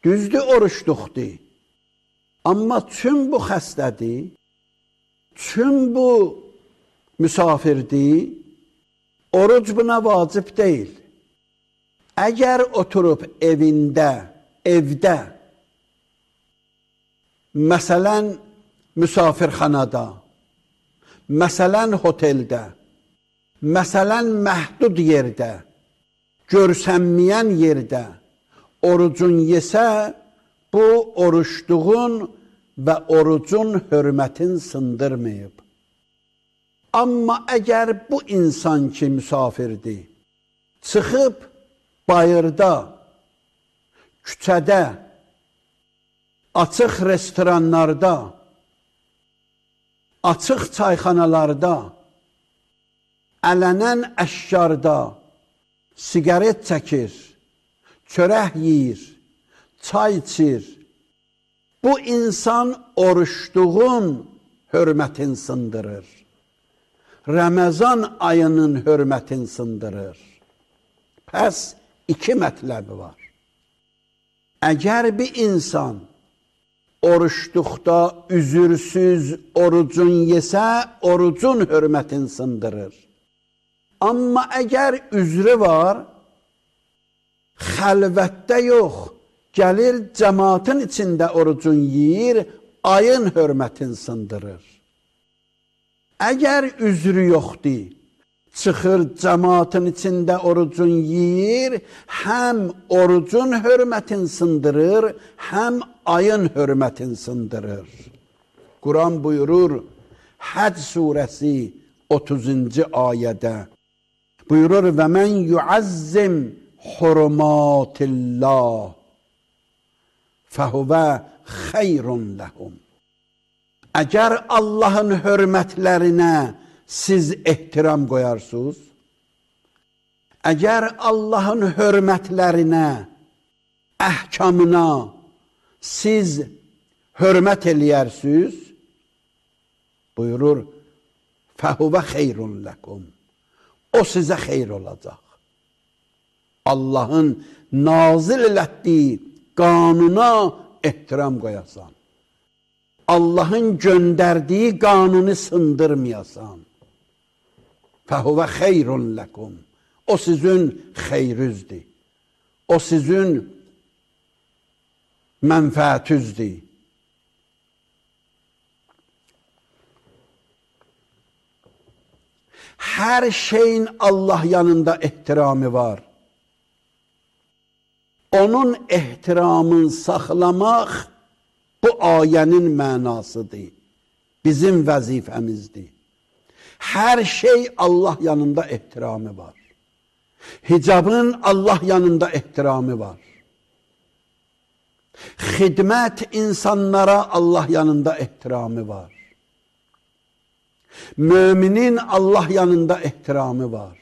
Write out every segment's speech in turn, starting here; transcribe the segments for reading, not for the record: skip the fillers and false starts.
Düzdür, oruçluqdur. Amma tüm bu xəstədir, tüm bu müsafirdir, oruc buna vacib deyil. Əgər oturub evdə, məsələn, müsafirxanada, məsələn, oteldə, məsələn, məhdud yerdə, görsənməyən yerdə orucun yesə, bu oruçluğun və orucun hörmətin sındırmayıb. Amma əgər bu insan ki, müsafirdir, çıxıb bayırda, küçədə, açıq restoranlarda, açıq çayxanalarda, ələnən əşkarda sigaret çəkir, çörək yeyir, çay içir. Bu insan oruçluğun hörmətin sındırır. Ramazan ayının hörmətin sındırır. Pəs iki mətləbi var. Əgər bir insan oruçluqda üzürsüz orucun yesə, orucun hörmətin sındırır. Amma əgər üzrü var, xəlvətdə yox, gəlir cəmaatın içində orucun yeyir, ayın hörmətin sındırır. Əgər üzrü yoxdur, çıxır cəmaatın içində orucun yeyir, həm orucun hörmətin sındırır, həm ayın hörmətin sındırır. Quran buyurur, Həc surəsi 30-cu ayədə, buyurur, və mən yuəzzim hurumatillah fəhuvə xeyrun ləhum. Əgər Allahın hörmətlərinə siz ehtiram qoyarsınız, əgər Allahın hörmətlərinə, əhkamına siz hörmət eləyərsiniz, buyurur, fəhuvə xeyrun ləkum. O sizə xeyr olacaq. Allahın nazil elətdiyi qanuna ehtiram qoyasan. Allahın göndərdiyi qanunu sındırmayasan. Fəhuvə xeyrun ləkum. O sizin xeyrüzdür. O sizin mənfəətüzdür. Hər şeyin Allah yanında ehtiramı var. Onun ehtiramını saxlamaq bu ayənin mənasıdır. Bizim vəzifəmizdir. Hər şey Allah yanında ehtiramı var. Hicabın Allah yanında ehtiramı var. Xidmət insanlara Allah yanında ehtiramı var. Müminin Allah yanında ehtiramı var.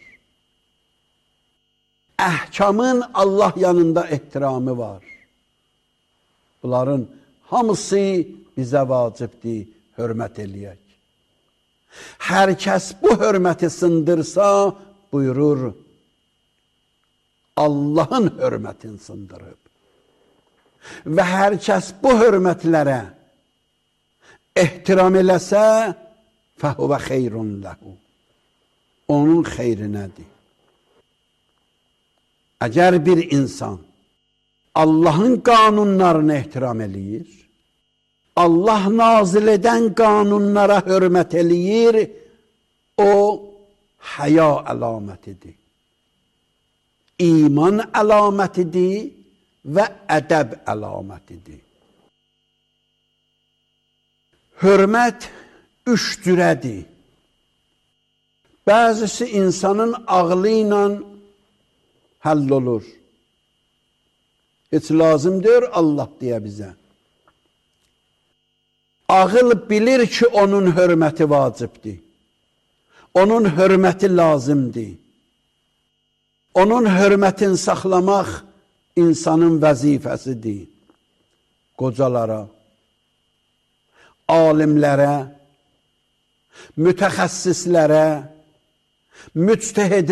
Əhkamın Allah yanında ehtiramı var. Bunların hamısı bizə vacibdir, hörmət eləyək. Hər kəs bu hörməti sındırsa, buyurur, Allahın hörmətini sındırıb. Və hər kəs bu hörmətlərə ehtiram eləsə, fəhuvə xeyrun ləhu. Onun xeyrinədir. Əgər bir insan Allahın qanunlarını ehtiram eləyir, Allah nazil edən qanunlara hörmət eləyir, o həya əlamətidir. İman əlamətidir və ədəb əlamətidir. Hörmət üç cürədir. Bəzisi insanın ağlı ilə həll olur. Heç lazım deyir Allah deyə bizə. Ağıl bilir ki, onun hörməti vacibdir. Onun hörməti lazımdır. Onun hörmətini saxlamaq insanın vəzifəsidir. Qocalara, alimlərə, mütəxəssislərə,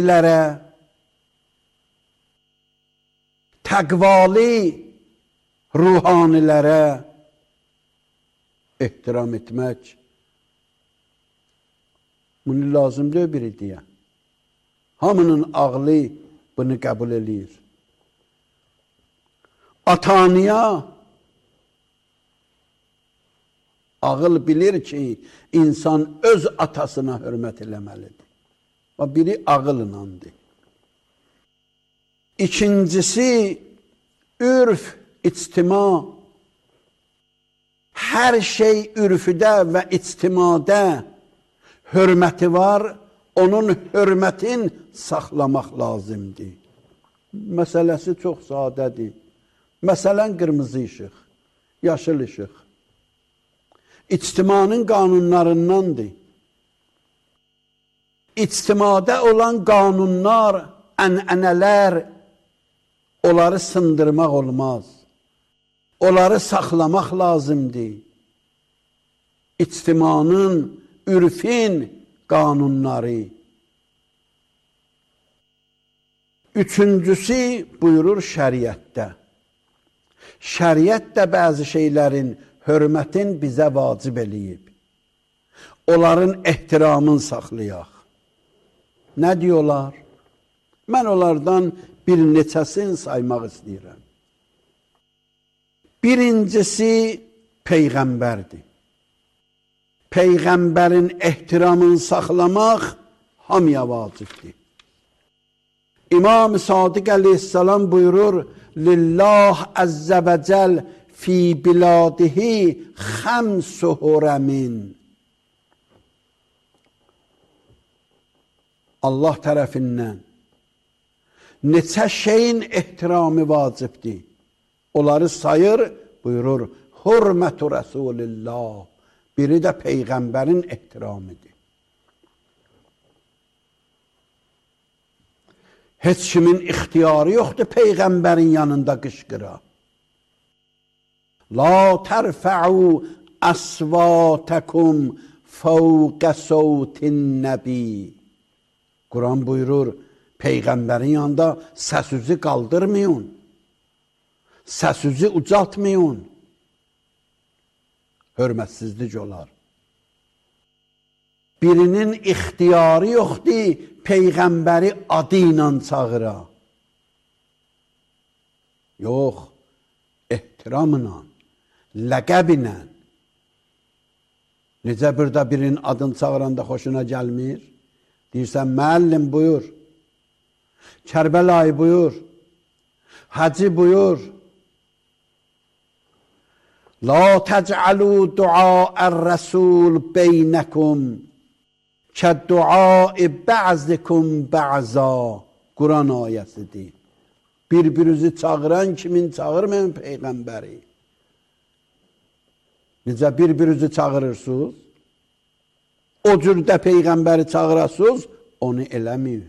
müctəhidlərə, təqvalı ruhanilərə ehtiram etmək. Bunu lazım deyil biri deyə. Hamının ağlı bunu qəbul eləyir. Atanıya ağıl bilir ki, insan öz atasına hörmət eləməlidir. Biri ağılınandır. İkincisi, ürf, ictima. Hər şey ürfüdə və ictimada hörməti var, onun hörmətin saxlamaq lazımdır. Məsələsi çox sadədir. Məsələn, qırmızı işıq, yaşıl işıq. İctimanın qanunlarındandır. İctimada olan qanunlar, ənənələr, onları sındırmaq olmaz. Onları saxlamaq lazımdır. İctimanın, ürfin qanunları. Üçüncüsü buyurur şəriətdə. Şəriət də bəzi şeylərin hörmətin bizə vacib eləyib. Onların ehtiramını saxlayaq. Nə diyorlar? Mən onlardan bir neçəsini saymaq istəyirəm. Birincisi Peyğəmbərdir. Peyğəmbərin ehtiramını saxlamaq hamıya vacibdir. İmam Sadiq əleyhissalam buyurur, Lillah əzzə və cəl fi biladihi xəmsu hurəmin. Allah tərəfindən neçə şeyin ehtiramı vacibdir. Onları sayır, buyurur, hürmətu Rəsulillah. Biri də Peyğəmbərin ehtiramıdır. Heç kimin ixtiyarı yoxdur Peyğəmbərin yanında qışqıra. La tərfə'u əsvətəkum fəvqə səvtin nəbi. Quran buyurur, Peyğəmbərin yanında səsüzü qaldırmayın, səsüzü ucaltmayın. Hörmətsizlik olar. Birinin ixtiyarı yoxdur, Peyğəmbəri adı ilə çağıra. Yox, ehtiramla, ləqəblə. Necə burada birinin adını çağıranda xoşuna gəlmir? Deyirsən, müəllim buyur, Kərbəlayı buyur, Hacı buyur. La təc'alu dua'ər rəsul beynəkum kəd-duai bə'zikum bə'za. Quran ayəsidir. Bir-birinizi çağıran kimin çağırmayın Peyğəmbəri. Necə bir-birinizi çağırırsınız? O cürdə Peyğəmbəri çağırasınız, onu eləməyin.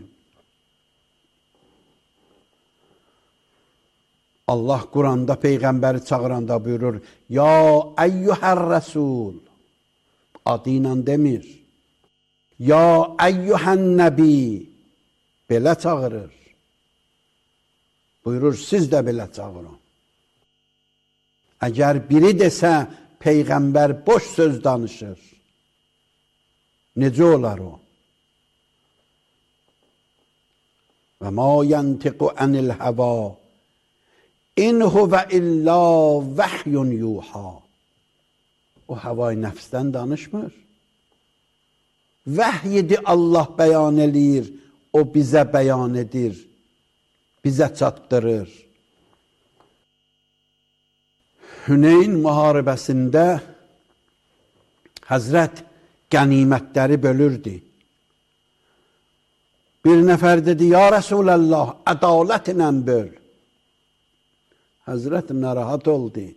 Allah Quranda Peyğəmbəri çağıranda buyurur, Ya əyyuhər rəsul, adı ilə demir. Ya əyyuhən nəbi, belə çağırır. Buyurur, siz də belə çağırın. Əgər biri desə, Peyğəmbər boş söz danışır. Necə olar o? Və ma yantiqu anil hava İn huvə illa vəhyun yuha. O havayı nəfsdən danışmır. Vəhyidi Allah bəyan eləyir, o bizə bəyan edir, bizə çatdırır. Hüneyn müharibəsində Həzrət qənimətləri bölürdü. Bir nəfər dedi, Ya Rəsulallah, ədalətlə böl. Həzrət narahat oldu.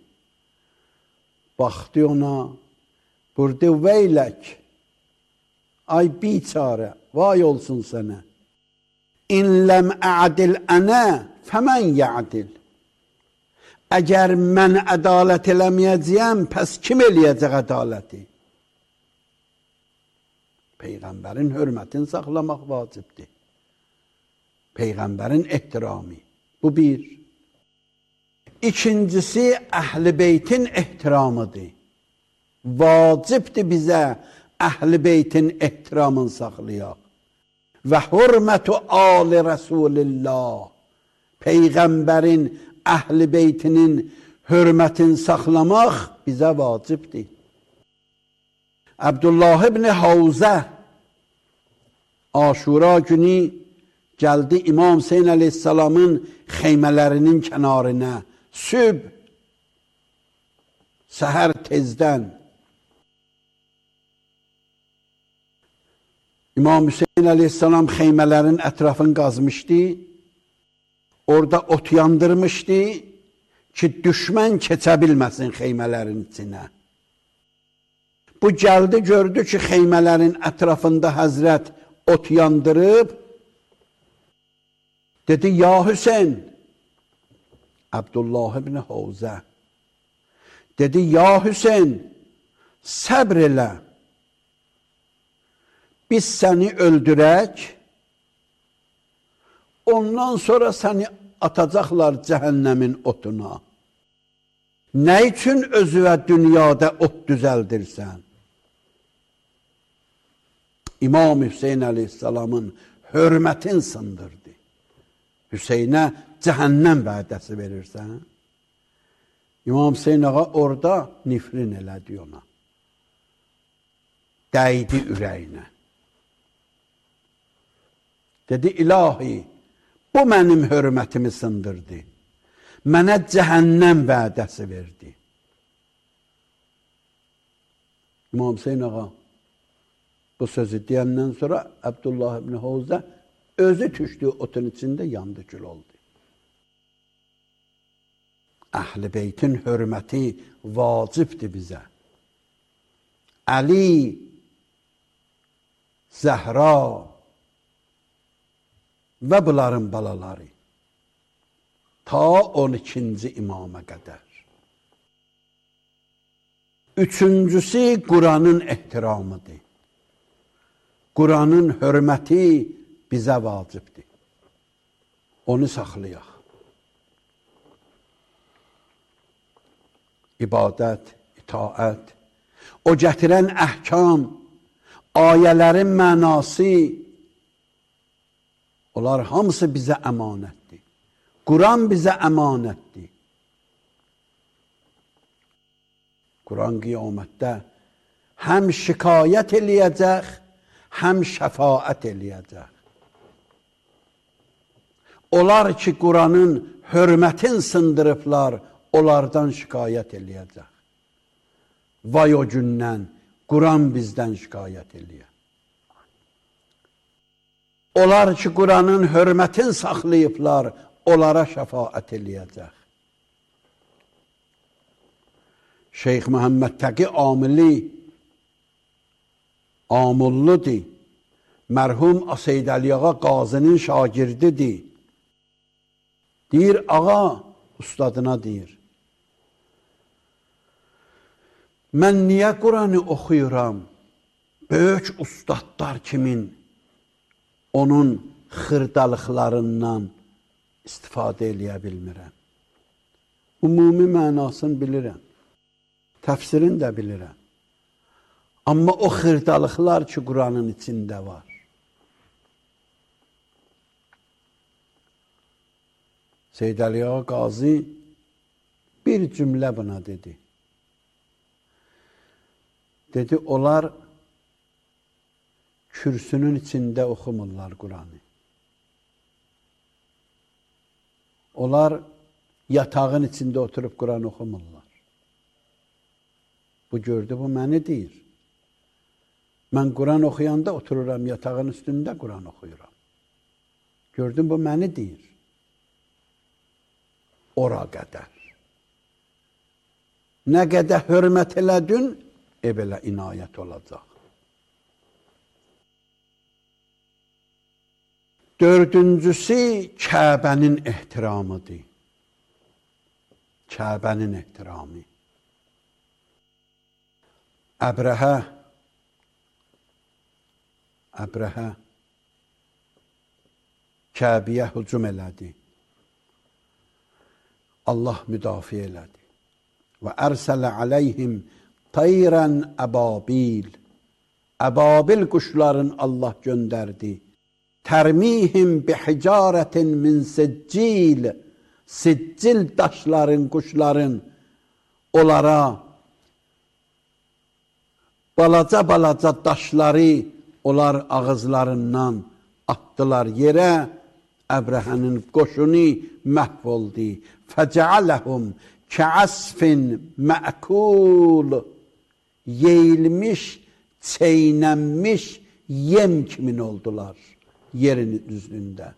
Baxdı ona, buyurdu, Veylək, ay biçarə, vay olsun sənə. İn ləm ədil ənə, fəmən yədil. Əgər mən ədalət eləməyəcəyəm, pəs kim eləyəcək ədaləti? Peyğəmbərin hörmətini saxlamaq vacibdir. Peyğəmbərin ehtiramı. Bu bir. İkincisi, Əhl-i Beytin ehtiramıdır. Vacibdir bizə Əhl-i Beytin ehtiramını saxlayaq. Və hürmətu ali Rasulillah. Peyğəmbərin Əhl-i Beytinin hürmətini saxlamaq bizə vacibdir. Abdullah ibn Havzə Aşura günü gəldi İmam Hüseyin əleyhissalamın xeymələrinin kənarına. Sübh, səhər tezdən. İmam Hüseyin əleyhissalam xeymələrin ətrafını qazmışdı. Orada ot yandırmışdı ki, düşmən keçə bilməsin xeymələrin içinə. Bu gəldi, gördü ki, xeymələrin ətrafında Həzrət ot yandırıb, dedi, ya Hüseyin, Abdullah ibn Havzə, dedi, ya Hüseyin, səbr elə, biz səni öldürək, ondan sonra səni atacaqlar cəhənnəmin otuna. Nə üçün özüvə dünyada ot düzəldirsən? İmam Hüseyin əleyhissalamın hörmətin sındırdı. Hüseynə cəhənnəm vədəsi verirsən. İmam Hüseyin ağa orada nifrin elədi ona. Dəydi ürəyinə. Dedi, ilahi, bu mənim hörmətimi sındırdı. Mənə cəhənnəm vədəsi verdi. İmam Hüseyin ağa bu sözü deyəndən sonra Abdullah ibn Havzə özü düşdüyü otun içində yandı, kül oldu. Əhl-i Beytin hörməti vacibdir bizə. Əli, Zəhra və bunların balaları ta 12-ci imama qədər. Üçüncüsü, Quranın ehtiramıdır. Quranın hörməti bizə vacibdir. Onu saxlayaq. İbadət, itaət, o gətirən əhkam, ayələrin mənası, onlar hamısı bizə əmanətdir. Quran bizə əmanətdir. Quran qiyamətdə həm şikayət eləyəcək, həm şəfaət eləyəcək. Onlar ki, Quranın hörmətin sındırıblar, onlardan şikayət eləyəcək. Vay o gündən Quran bizdən şikayət eləyər. Onlar ki, Quranın hörmətin saxlayıblar, onlara şəfaət eləyəcək. Şeyx Məhəmməd Təqi Amili Amulludur. Mərhum Aseyd Əli ağa qazinin şagirdidir. Deyir, ağa ustadına deyir, mən niyə Quranı oxuyuram? Böyük ustadlar kimin onun xırdalıqlarından istifadə eləyə bilmirəm. Ümumi mənasını bilirəm. Təfsirini də bilirəm. Amma o xırdalıqlar ki, Quranın içində var. Seyyid Əli Ağa Qazi bir cümlə buna dedi. Dedi, onlar kürsünün içində oxumurlar Quranı. Onlar yatağın içində oturub Quran oxumurlar. Bu gördü, bu məni deyir. Mən Quran oxuyanda otururam, yatağın üstündə Quran oxuyuram. Gördün, bu məni deyir. Ora qədər. Nə qədər hörmət elədin, belə inayət olacaq. Dördüncüsü, Kəbənin ehtiramıdır. Kəbənin ehtiramı. Əbrəhə Kəbiyə hücum elədi. Allah müdafiə elədi. Və ərsələ aleyhim tayrən əbabil. Əbabil quşların Allah göndərdi. Tərmihim bihicarətin min siccil. Siccil daşların, quşların onlara balaca daşları onlar ağızlarından atdılar yerə. Əbrəhənin qoşunu məhv oldu. Fəcəaləhum kəəsfin mə'kul. Yeyilmiş, çeynənmiş yem kimin oldular yerin üzründə.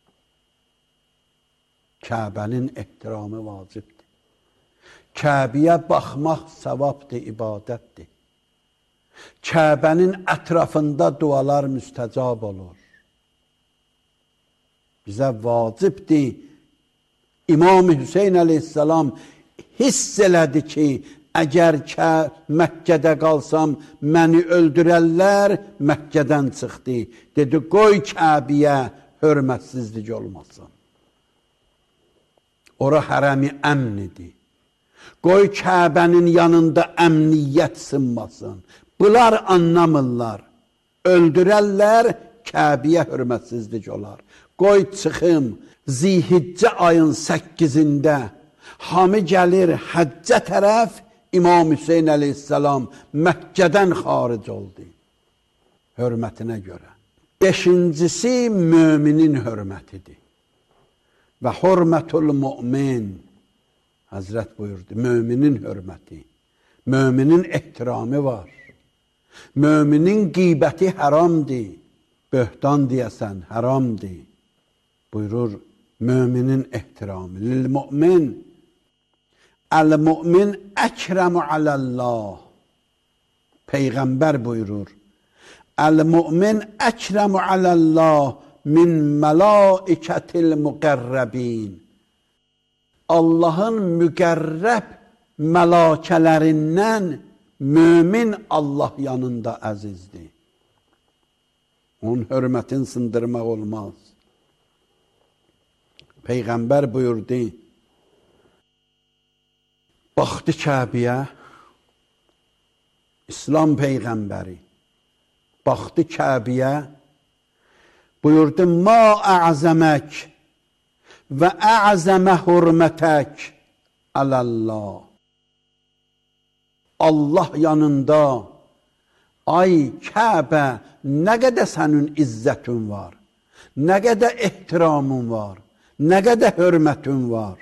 Kəbənin ehtiramı vacibdir. Kəbəyə baxmaq savabdır, ibadətdir. Kəbənin ətrafında dualar müstəcab olur. Bizə vacibdir. İmam Hüseyin əleyhissalam hiss elədi ki, əgər Məkkədə qalsam, məni öldürərlər, Məkkədən çıxdı. Dedi, qoy Kəbəyə hörmətsizlik olmasın. Ora hərəmi əmn idi. Qoy Kəbənin yanında əmniyyət sınmasın. Bunlar anlamırlar. Öldürərlər, Kəbəyə hörmətsizlik olar. Qoy çıxım, Zilhiccə ayın 8-də hamı gəlir həccə tərəf, İmam Hüseyin əleyhissalam Məkkədən xaric oldu. Hörmətinə görə. 5-incisi müminin hörmətidir. Və hörmətul mümin. Həzrət buyurdu, müminin hörməti. Müminin ehtiramı var. Müminin qibəti haramdır. Böhtan deyəsən, haramdır. Buyurur, müminin ehtiramı. Lil-mümin. Əl-mümin əkrəmu aləllah. Peyğəmbər buyurur. Əl-mümin əkrəmu aləllah min mələikətil müqərrəbin. Allahın müqərrəb mələkələrindən mümin Allah yanında əzizdir. Onun hörmətini sındırmaq olmaz. Peyğəmbər buyurdu, baxdı Kəbəyə, İslam Peyğəmbəri, baxdı Kəbəyə, buyurdu, ma ə'zəmək və ə'zəmə hürmətək aləllah. Allah yanında, ay Kəbə, nə qədər sənin izzətin var, nə qədər ehtiramın var, nə qədər hörmətin var.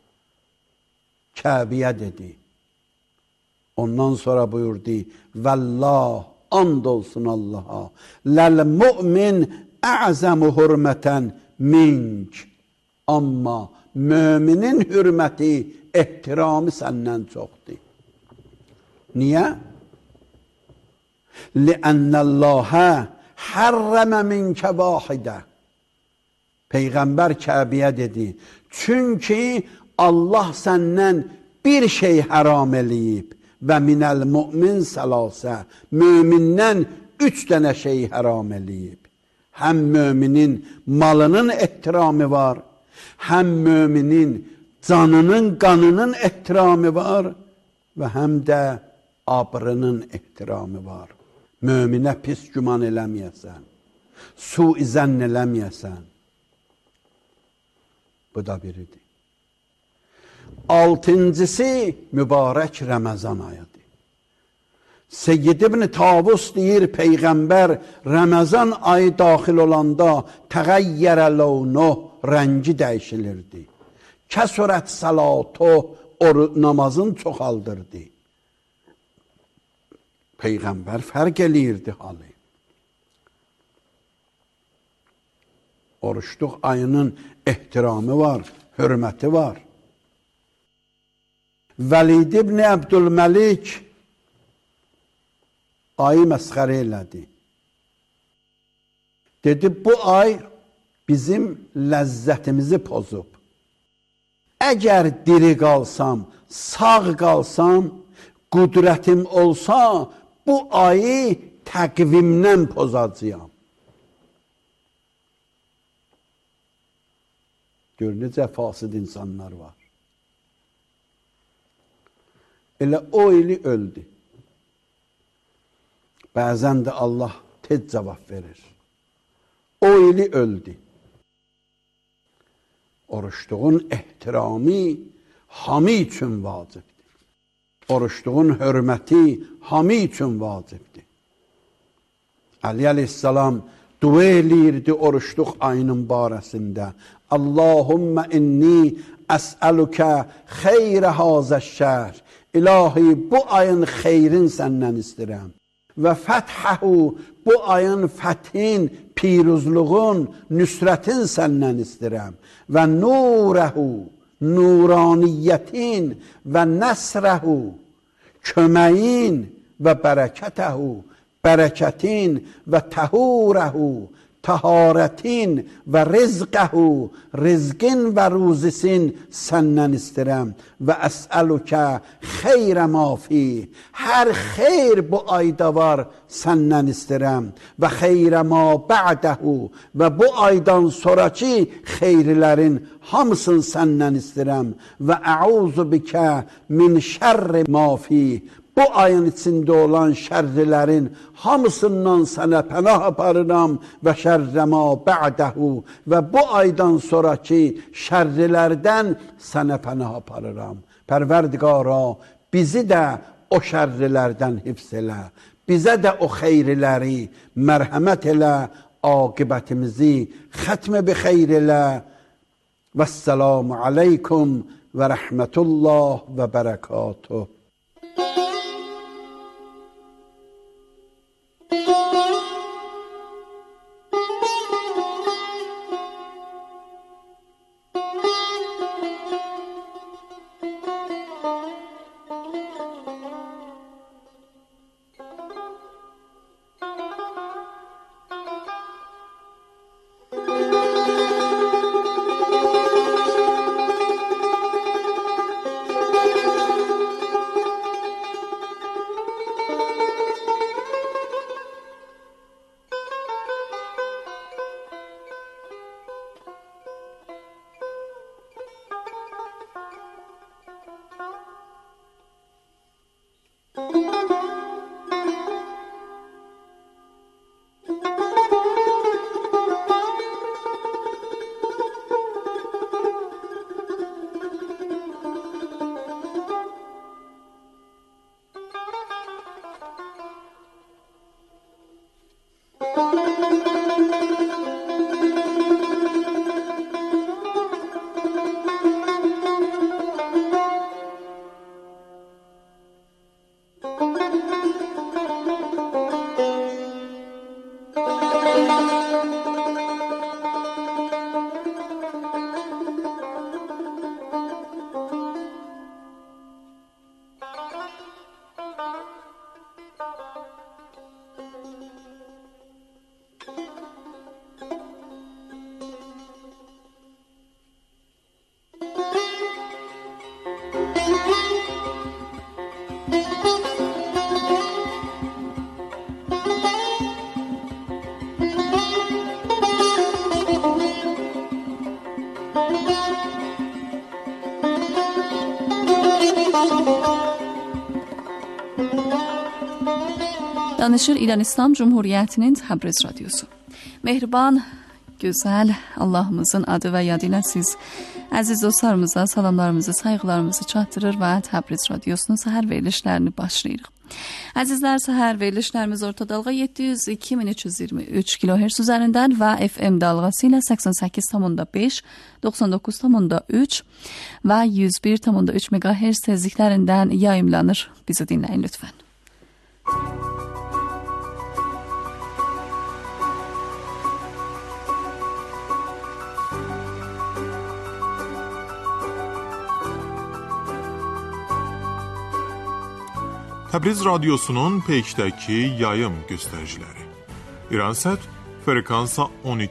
Kəbəyə dedi. Ondan sonra buyurdu, vəllah, and olsun Allaha, ləl-mü'min ə'zəmu hürmətən mink. Amma müminin hürməti, ehtiramı səndən çoxdur. Niyə? Li'ənnəlləhə hərrəmə minkə vahidə. Peyğəmbər Kəbəyə dedi, çünki Allah səndən bir şey haram eləyib və minəl mümin səlasə, mümindən 3 dənə şey haram eləyib. Həm müminin malının ehtiramı var, həm müminin canının, qanının ehtiramı var və həm də abrının ehtiramı var. Möminə pis güman eləməyəsən, suizən eləməyəsən. Bu da biridir. 6-cısı mübarək Ramazan ayıdır. Seyyid ibn Tavus deyir, Peyğəmbər Ramazan ayı daxil olanda təğəyyərə ləvnu, rəngi dəyişilirdi. Kəsurət salatu, namazın çoxaldırdı. Peyğəmbər fərq eləyirdi halı. Oruçluq ayının ehtiramı var, hörməti var. Vəlid ibn Əbdülməlik ayı məsxərə elədi. Dedi, bu ay bizim ləzzətimizi pozub. Əgər diri qalsam, sağ qalsam, qudrətim olsa, bu ayı təqvimdən pozacağam. Gör, necə fasid insanlar var. Elə o ili öldü. Bəzən də Allah tez cavab verir. O ili öldü. Oruçluğun ehtirami hamı üçün vacibdir. Oruçluğun hörməti hamı üçün vacibdir. Əli əleyhissalam dua eləyirdi oruçluq ayının barəsində. Allahümmə inni əsəlükə xeyrə hazəşşər. İlahi, bu ayın xeyrin səndən istəyirəm. Və fəthəhu, bu ayın fəthin, piruzluğun, nüsrətin səndən istəyirəm. Və nurəhu, nuraniyyətin və nəsrəhu, köməyin və bərəkətəhu, bərəkətin və təhurəhu, təharətin və rizqəhu, rizqin və ruzisin səndən istəyirəm. Və əsəlükə xeyrə mafi, hər xeyr bu ayda var səndən istəyirəm. Və xeyrə ma bə'dəhu, və bu aydan sonraki xeyrilərin hamısını səndən istəyirəm. Və əuzu bikə min şərri mafi, bu ayın içində olan şərrilərin hamısından sənə pənah aparıram və şərrəmə bə'dəhu, və bu aydan sonraki şərrilərdən sənə pənah aparıram. Pərverdigara, bizi də o şərrilərdən hifz elə, bizə də o xeyriləri mərhəmət elə, aqibətimizi xətmə bi xeyr elə. Vəssalamu aleykum və rəhmətullah və bərəkatuh. Danışır İran İslam Cumhuriyetinin Təbriz Radyosu. Mehriban, gözəl Allahımızın adı və yadı ilə siz əziz dostlarımıza salamlarımızı, sayğılarımızı çatdırır və Təbriz Radyosunun səhər verilişlərini başlayırıq. Əzizlər, səhər verilişlərimiz orta dalğa 702.323 kHz üzərindən və FM dalğası ilə 88.5, 99.3 və 101.3 MHz tezliklərindən yayımlanır. Bizi dinləyin lütfen. Təbriz Radyosu'nun peykdəki yayım göstəriciləri. İransat frekansa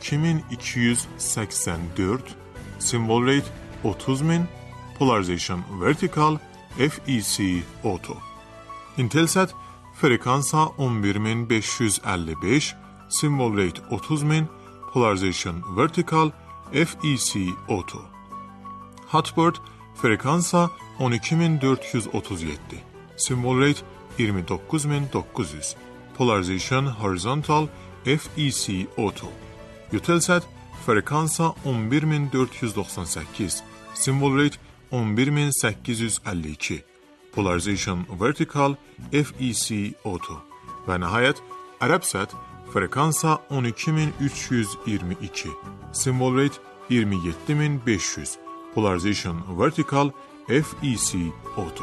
12284, symbol rate 30000, polarization vertical, FEC auto. Intelsat frekansa 11555, symbol rate 30000, polarization vertical, FEC auto. Hotbird frekansa 12437, Symbol rate 29900. Polarization horizontal FEC auto. Eutelsat frekansa 11498. Symbol rate 11852. Polarization vertical FEC auto. Və nəhayət Arabsat frekansa 12322. Symbol rate 27500. Polarization vertical FEC auto.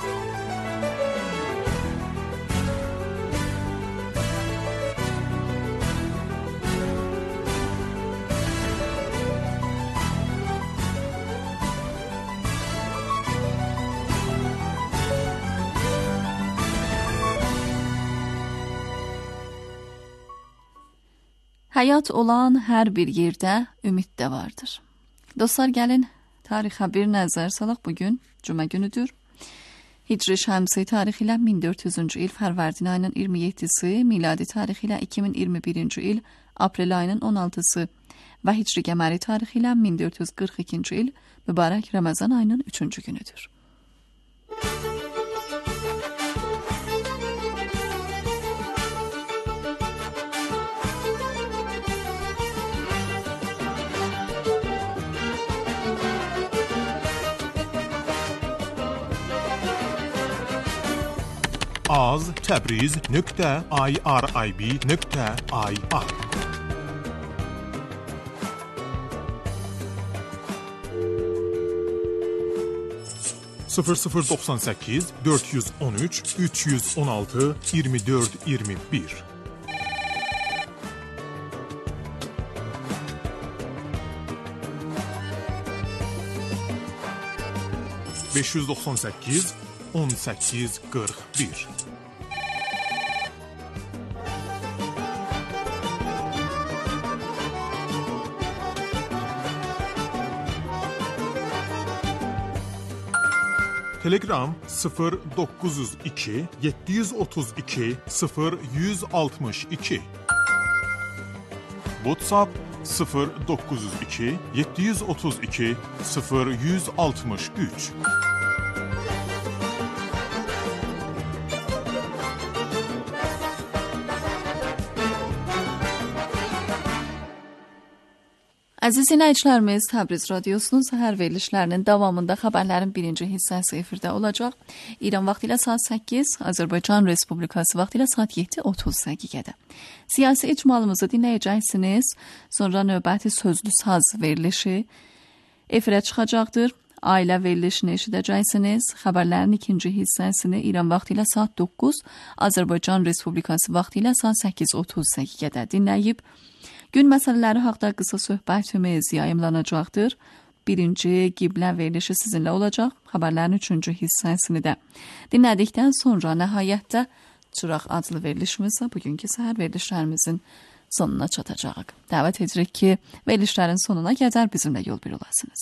Həyat olan hər bir yerdə ümid də vardır. Dostlar, gəlin tarixə bir nəzər salaq. Bugün cümə günüdür. Hicri şəmsi tarixi ilə 1400-cü il Fərvərdin ayının 27-si, miladi tarixi ilə 2021-ci il aprel ayının 16-sı və hicri qəməri tarixi ilə 1442-ci il mübarək Ramazan ayının 3-cü günüdür. az.təbriz.irib.ir 0098 413 316 24 21 598 18 41 Telegram 0902 732 0162 WhatsApp 0902 732 0163 Əziz dinləyicilərimiz, Təbriz Radiosunun səhər verilişlərinin davamında xəbərlərin birinci hissəsi efirdə olacaq. İran vaxtı ilə saat 8, Azərbaycan Respublikası vaxtı ilə saat 7:30 dəqiqədə. Siyasi icmalımızı dinləyəcəksiniz. Sonra növbəti sözlü saz verilişi efirə çıxacaqdır. Ailə verilişini eşidəcəksiniz. Xəbərlərin ikinci hissəsini İran vaxtı ilə saat 9, Azərbaycan Respublikası vaxtı ilə saat 8:30 dəqiqədə dinləyib, gün məsələləri haqda qısa söhbətimiz yayımlanacaqdır. Birinci qiblə verilişi sizinlə olacaq. Xəbərlərin üçüncü hissəsini də dinlədikdən sonra nəhayətdə Çıraq adlı verilişimizlə bugünkü səhər verilişlərimizin sonuna çatacaq. Dəvət edirik ki, verilişlərin sonuna qədər bizimlə yol bir olasınız.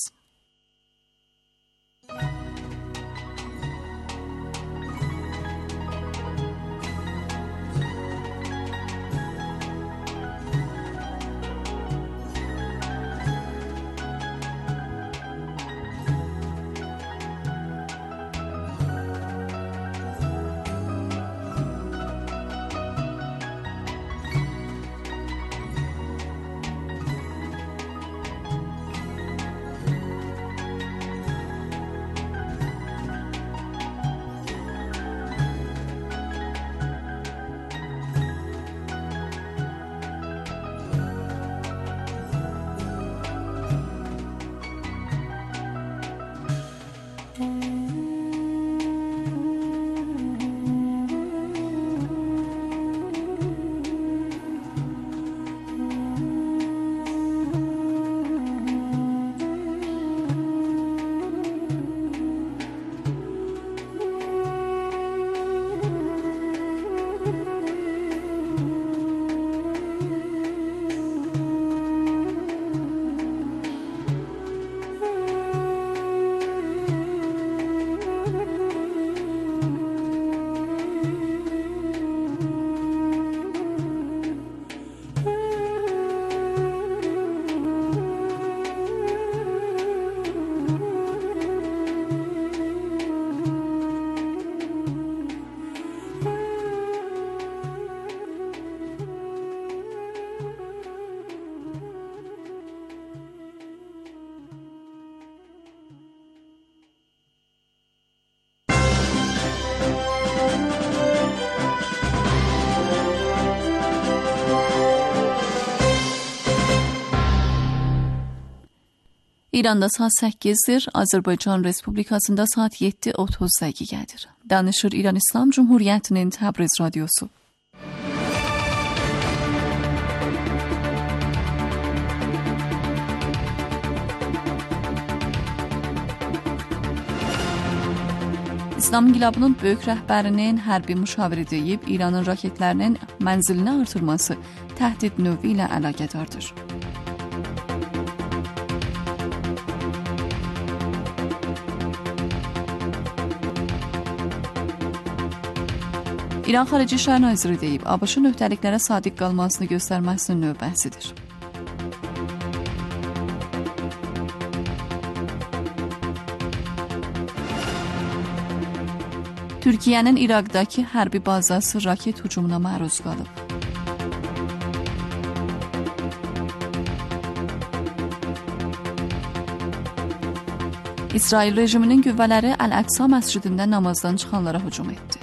İranda saat 8'dir, Azərbaycan Respublikasında saat 7:30 dəqiqədir. Danışır İran İslam Cumhuriyyətinin Təbriz radiosu. İslam İnqilabının böyük rəhbərinin hərbi müşaviri deyib, İranın raketlərinin mənzilini artırması təhdid növü ilə əlaqədardır. İran Xarici İşlər Naziri deyib, ABŞ-ın öhdəliklərə sadiq qalmasını göstərməsinin növbəsidir. Türkiyənin İraqdakı hərbi bazası raket hücumuna məruz qalıb. İsrail rejiminin qüvvələri Əl-Əqsa məscidində namazdan çıxanlara hücum etdi.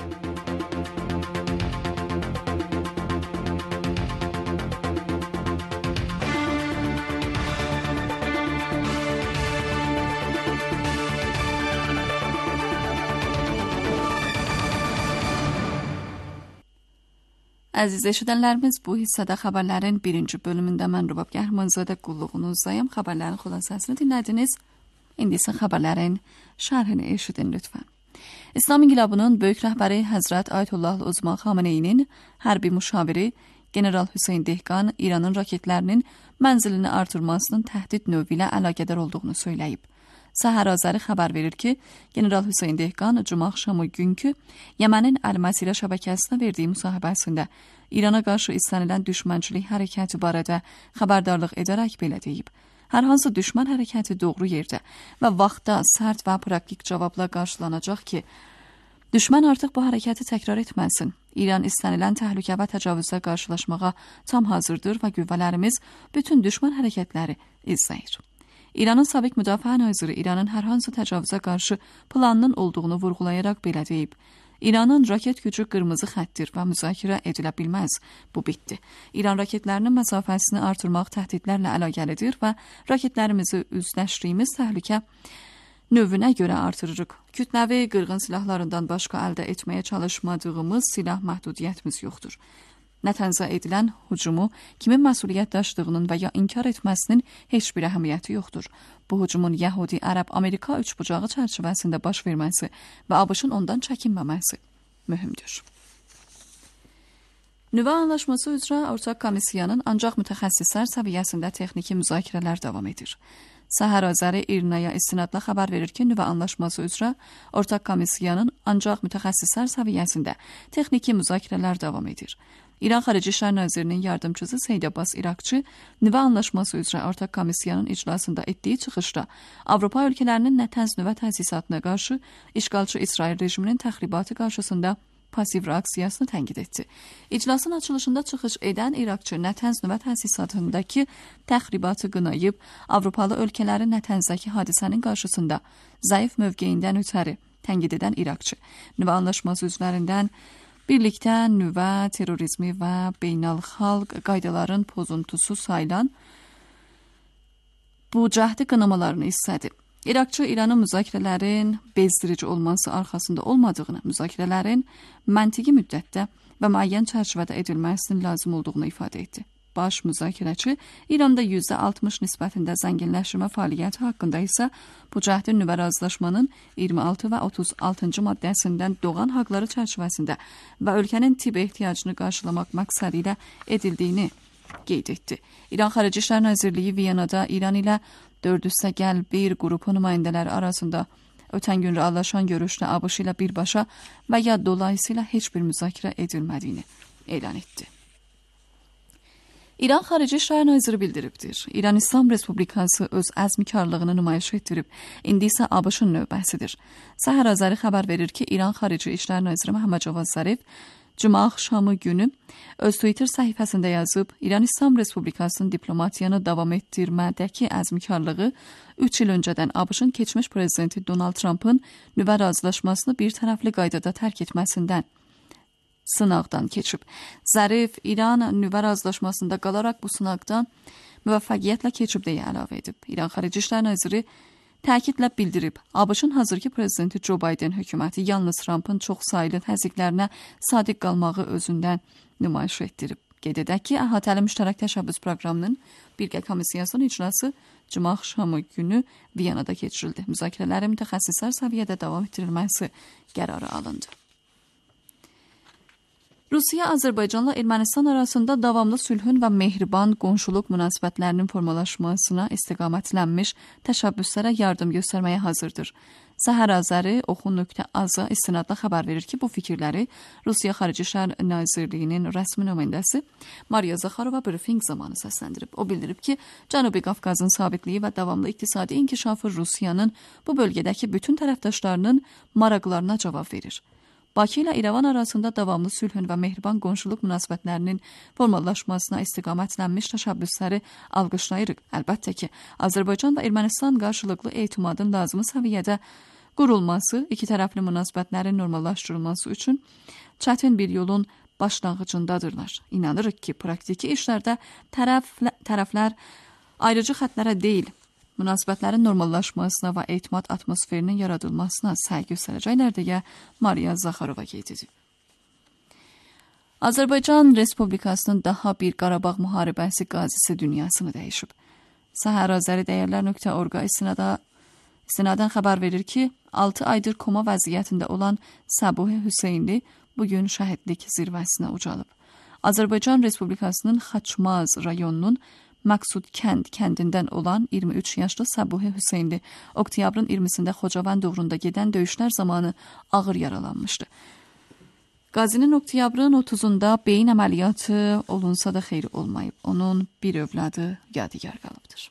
Əziz eşidənlərimiz, bu hissədə xəbərlərin birinci bölümündə mən Rübab Gərmanzadə qulluğunuzdayım. Xəbərlərin xülasəsini dinlədiniz. İndi isə xəbərlərin şərhini eşidin lütfən. İslam İnqilabının böyük rəhbəri Həzrət Ayətullah Uzma Xameneyinin hərbi müşaviri General Hüseyn Dehqan İranın raketlərinin mənzilini artırmasının təhdid növü ilə əlaqədar olduğunu söyləyib. Səhər Azəri xəbər verir ki, General Hüseyn Dehqan cuma axşamı günkü Yəmənin Əl-Məsirə şəbəkəsinə verdiyi müsahibəsində İrana qarşı istənilən düşmənçilik hərəkəti barədə xəbərdarlıq edərək belə deyib. Hər hansı düşmən hərəkəti doğru yerdə və vaxtda sərt və praktik cavabla qarşılanacaq ki, düşmən artıq bu hərəkəti təkrar etməsin. İran istənilən təhlükə və təcavüzlə qarşılaşmağa tam hazırdır və qüvvələrimiz bütün düşmən hərəkətləri izləyir. İranın sabiq müdafiə naziri İranın hər hansı təcavüzə qarşı planının olduğunu vurğulayaraq belə deyib. İranın raket gücü qırmızı xəttir və müzakirə edilə bilməz. Bu bitdi. İran raketlərinin məsafəsini artırmaq təhdidlərlə əlaqəlidir və raketlərimizi üzləşdiyimiz təhlükə növünə görə artırırıq. Kütləvi qırğın silahlarından başqa əldə etməyə çalışmadığımız silah məhdudiyyətimiz yoxdur. Nətənzə edilən hücumu kimin məsuliyyət daşıdığının və ya inkar etməsinin heç bir əhəmiyyəti yoxdur. Bu hücumun Yəhudi, Ərəb, Amerika üçbucağı çərçivəsində baş verməsi və ABŞ-ın ondan çəkinməməsi mühümdür. Nüvə anlaşması üzrə ortaq komissiyanın ancaq mütəxəssislər səviyyəsində texniki müzakirələr davam edir. Səhər Azəri İRNA-ya istinadla xəbər verir ki, nüvə anlaşması üzrə ortaq komissiyanın ancaq mütəxəssislər səviyyəsində texniki müzakirələr davam edir. İran Xarici İşlər Nazirinin yardımçısı Seyid Abbas İraqçı nüvə anlaşması üzrə ortaq komissiyanın iclasında etdiyi çıxışda Avropa ölkələrinin Nətənz nüvə təsisatına qarşı işğalçı İsrail rejiminin təxribatı qarşısında pasiv reaksiyasını tənqid etdi. İclasın açılışında çıxış edən İraqçı Nətənz nüvə təsisatındakı təxribatı qınayıb, Avropalı ölkələrin Nətənzdəki hadisənin qarşısında zəif mövqeyindən ötəri tənqid edən İraqçı nüvə anlaşması üzvlərindən birlikdə nüvə, terrorizmi və beynəlxalq qaydaların pozuntusu sayılan bu cəhdi qınamalarını istədi. İraqçı İranın müzakirələrin bezdirici olması arxasında olmadığını, müzakirələrin məntiqi müddətdə və müəyyən çərçivədə edilməsinin lazım olduğunu ifadə etdi. Baş müzakirəçi İranda %60 nisbətində zənginləşmə fəaliyyəti haqqında isə bu cəhdin nüvə razılaşmanın 26 və 36-cı maddəsindən doğan haqları çərçivəsində və ölkənin tibb ehtiyacını qarşılamaq məqsədi ilə edildiyini qeyd etdi. İran Xarici İşlər Nazirliyi Viyanada İran ilə 400-1 qrupu nümayəndələri arasında ötən gün reallaşan görüşdə ABŞ ilə birbaşa və ya dolayısıyla heç bir müzakirə edilmədiyini elan etdi. İran Xarici İşlər Naziri bildiribdir. İran İslam Respublikası öz əzmikarlığını nümayiş etdirib, indi isə ABŞ-ın növbəsidir. Səhər Azəri xəbər verir ki, İran Xarici İşlər Naziri Məhəmməd Cavad Zarif cuma axşamı günü öz Twitter səhifəsində yazıb, İran İslam Respublikasının diplomatiyanı davam etdirmədəki əzmikarlığı 3 il öncədən ABŞ-ın keçmiş prezidenti Donald Trump'ın nüvə razılaşmasını bir tərəfli qaydada tərk etməsindən sınaqdan keçib. Zarif İran nüvə razılaşmasında qalaraq bu sınaqdan müvəffəqiyyətlə keçib deyə əlavə edib. İran Xarici İşlər Naziri təkidlə bildirib, ABŞ-ın hazırki prezidenti Joe Biden hökuməti yalnız Trumpın çoxsaylı təzyiqlərinə sadiq qalmağı özündən nümayiş etdirib. Qeyd edək ki, əhatəli müştərək təşəbbüs proqramının birgə komissiyasının icrası Cümə axşamı günü Viyanada keçirildi. Müzakirələrin mütəxəssislər səviyyədə davam etdirilməsi qərarı alındı. Rusiya, Azərbaycanla Ermənistan arasında davamlı sülhün və mehriban qonşuluq münasibətlərinin formalaşmasına istiqamətlənmiş təşəbbüslərə yardım göstərməyə hazırdır. Səhər Azəri Oxu.az-a istinadla xəbər verir ki, bu fikirləri Rusiya Xarici İşlər Nazirliyinin rəsmi nümayəndəsi Mariya Zakharova brifinq zamanı səsləndirib. O bildirib ki, Cənubi Qafqazın sabitliyi və davamlı iqtisadi inkişafı Rusiyanın bu bölgədəki bütün tərəfdaşlarının maraqlarına cavab verir. Bakı ilə İrəvan arasında davamlı sülhün və mehriban qonşuluq münasibətlərinin formallaşmasına istiqamətlənmiş təşəbbüsləri alqışlayırıq. Əlbəttə ki, Azərbaycan və Ermənistan qarşılıqlı etimadın lazımi səviyyədə qurulması, iki tərəfli münasibətlərin normallaşdırılması üçün çətin bir yolun başlanğıcındadırlar. İnanırıq ki, praktiki işlərdə tərəflər ayrıcı xətlərə deyil, münasibətlərin normallaşmasına və etimad atmosferinin yaradılmasına səy göstərəcəklər deyə Mariya Zakharova qeyd edib. Azərbaycan Respublikasının daha bir Qarabağ müharibəsi qazisi dünyasını dəyişib. Səhər Azəri dəyərlər.org-a istinadən xəbər verir ki, 6 aydır koma vəziyyətində olan Səbuhi Hüseynli bugün şəhidlik zirvəsinə ucalıb. Azərbaycan Respublikasının Xaçmaz rayonunun Məqsud kəndindən olan 23 yaşlı Səbuhi Hüseynli oktyabrın 20-sində Xocavənd uğrunda gedən döyüşlər zamanı ağır yaralanmışdı. Qazinin oktyabrın 30-da beyin əməliyyatı olunsa da xeyri olmayıb. Onun bir övladı yadigar qalıbdır.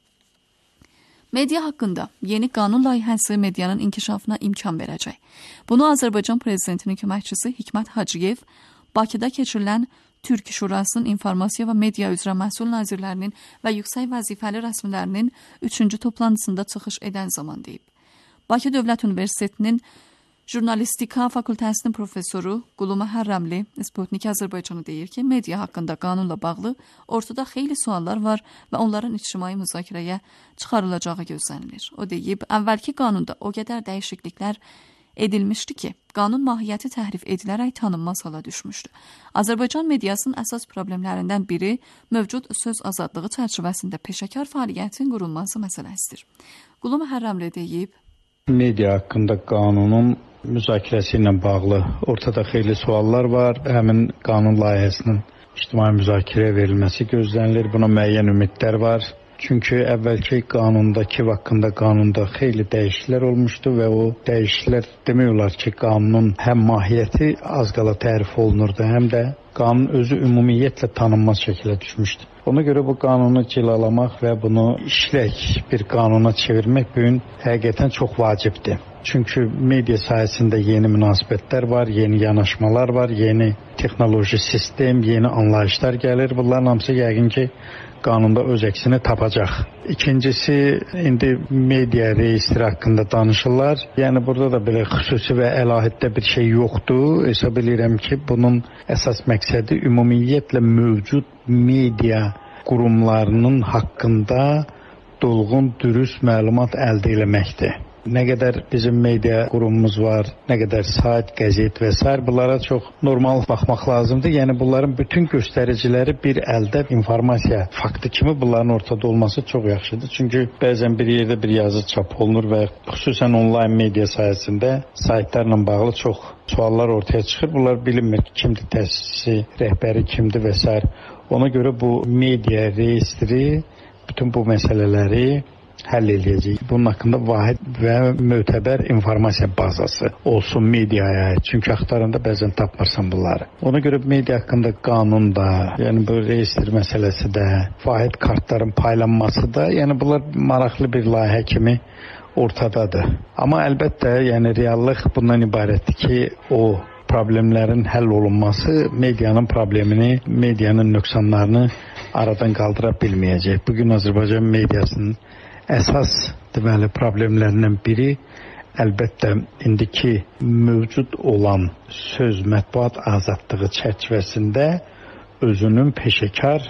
Media haqqında yeni qanun layihəsi medianın inkişafına imkan verəcək. Bunu Azərbaycan Prezidentinin köməkçisi Hikmət Hacıyev Bakıda keçirilən Türk Şurasının İnformasiya və Media üzrə Məhsul Nazirlərinin və yüksək vəzifəli rəsmilərinin 3-cü toplantısında çıxış edən zaman deyib. Bakı Dövlət Universitetinin Jurnalistika Fakültəsinin professoru Qulu Məhərrəmli Sputnik Azərbaycanı deyir ki, media haqqında qanunla bağlı ortada xeyli suallar var və onların ictimai müzakirəyə çıxarılacağı gözlənilir. O deyib, əvvəlki qanunda o qədər dəyişikliklər edilmişdi ki, qanun mahiyyəti təhrif edilərək tanınmaz hala düşmüşdü. Azərbaycan mediasının əsas problemlərindən biri mövcud söz azadlığı çərçivəsində peşəkar fəaliyyətin qurulması məsələsidir. Qulu Məhərrəmli deyib, media haqqında qanunun müzakirəsi ilə bağlı ortada xeyli suallar var. Həmin qanun layihəsinin ictimai müzakirəyə verilməsi gözlənilir. Buna müəyyən ümidlər var. Çünki əvvəlki qanundakı haqqında qanunda xeyli dəyişikliklər olmuşdu və o dəyişikliklər demək olar ki, qanunun həm mahiyyəti az qala tərif olunurdu, həm də qanun özü ümumiyyətlə tanınmaz şəkilə düşmüşdü. Ona görə bu qanunu cilalamaq və bunu işlək bir qanuna çevirmək bu gün həqiqətən çox vacibdir. Çünki media sahəsində yeni münasibətlər var, yeni yanaşmalar var, yeni texnoloji sistem, yeni anlayışlar gəlir. Bunların hamısı yəqin ki, qanunda öz əksini tapacaq. İkincisi, indi media reestri haqqında danışırlar. Yəni, burada da belə xüsusi və əlahiddə bir şey yoxdur. Hesab edirəm ki, bunun əsas məqsədi ümumiyyətlə mövcud media qurumlarının haqqında dolğun, dürüst məlumat əldə etməkdir. Nə qədər bizim media qurumumuz var, nə qədər sayt, qəzet və s. bunlara çox normal baxmaq lazımdır. Yəni bunların bütün göstəriciləri bir əldə informasiya faktı kimi bunların ortada olması çox yaxşıdır. Çünki bəzən bir yerdə bir yazı çap olunur və xüsusən onlayn media sayəsində saytlarla bağlı çox suallar ortaya çıxır. Bunlar bilinmir, kimdir təsisçisi, rəhbəri kimdir və s. Ona görə bu media reestri bütün bu məsələləri həll eləyəcək. Bunun haqqında vahid və mötəbər informasiya bazası olsun mediaya aid. Çünki axtaranda bəzən tapmırsan bunları. Ona görə media haqqında qanun da, yəni bu reestr məsələsi də, vahid kartların paylanması da, yəni bunlar maraqlı bir layihə kimi ortadadır. Amma əlbəttə, yəni reallıq bundan ibarətdir ki, o problemlərin həll olunması medianın problemini, medianın nöqsanlarını aradan qaldıra bilməyəcək. Bugün Azərbaycan mediasının əsas deməli problemlərindən biri əlbəttə indiki mövcud olan söz mətbuat azadlığı çərçivəsində özünün peşəkar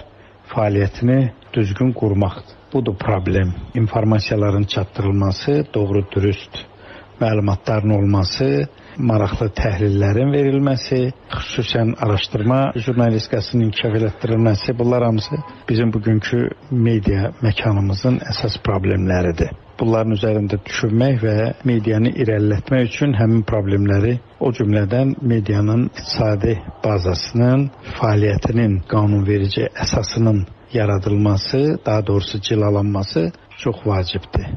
fəaliyyətini düzgün qurmaqdır. Budur problem. İnformasiyaların çatdırılması, doğru dürüst məlumatların olması, maraqlı təhlillərin verilməsi, xüsusən araşdırma jurnalistikasının inkişaf etdirilməsi, bunlar hamısı bizim bugünkü media məkanımızın əsas problemləridir. Bunların üzərində düşünmək və medianı irəlilətmək üçün həmin problemləri, o cümlədən medianın iqtisadi bazasının, fəaliyyətinin qanunverici əsasının yaradılması, daha doğrusu cilalanması çox vacibdir.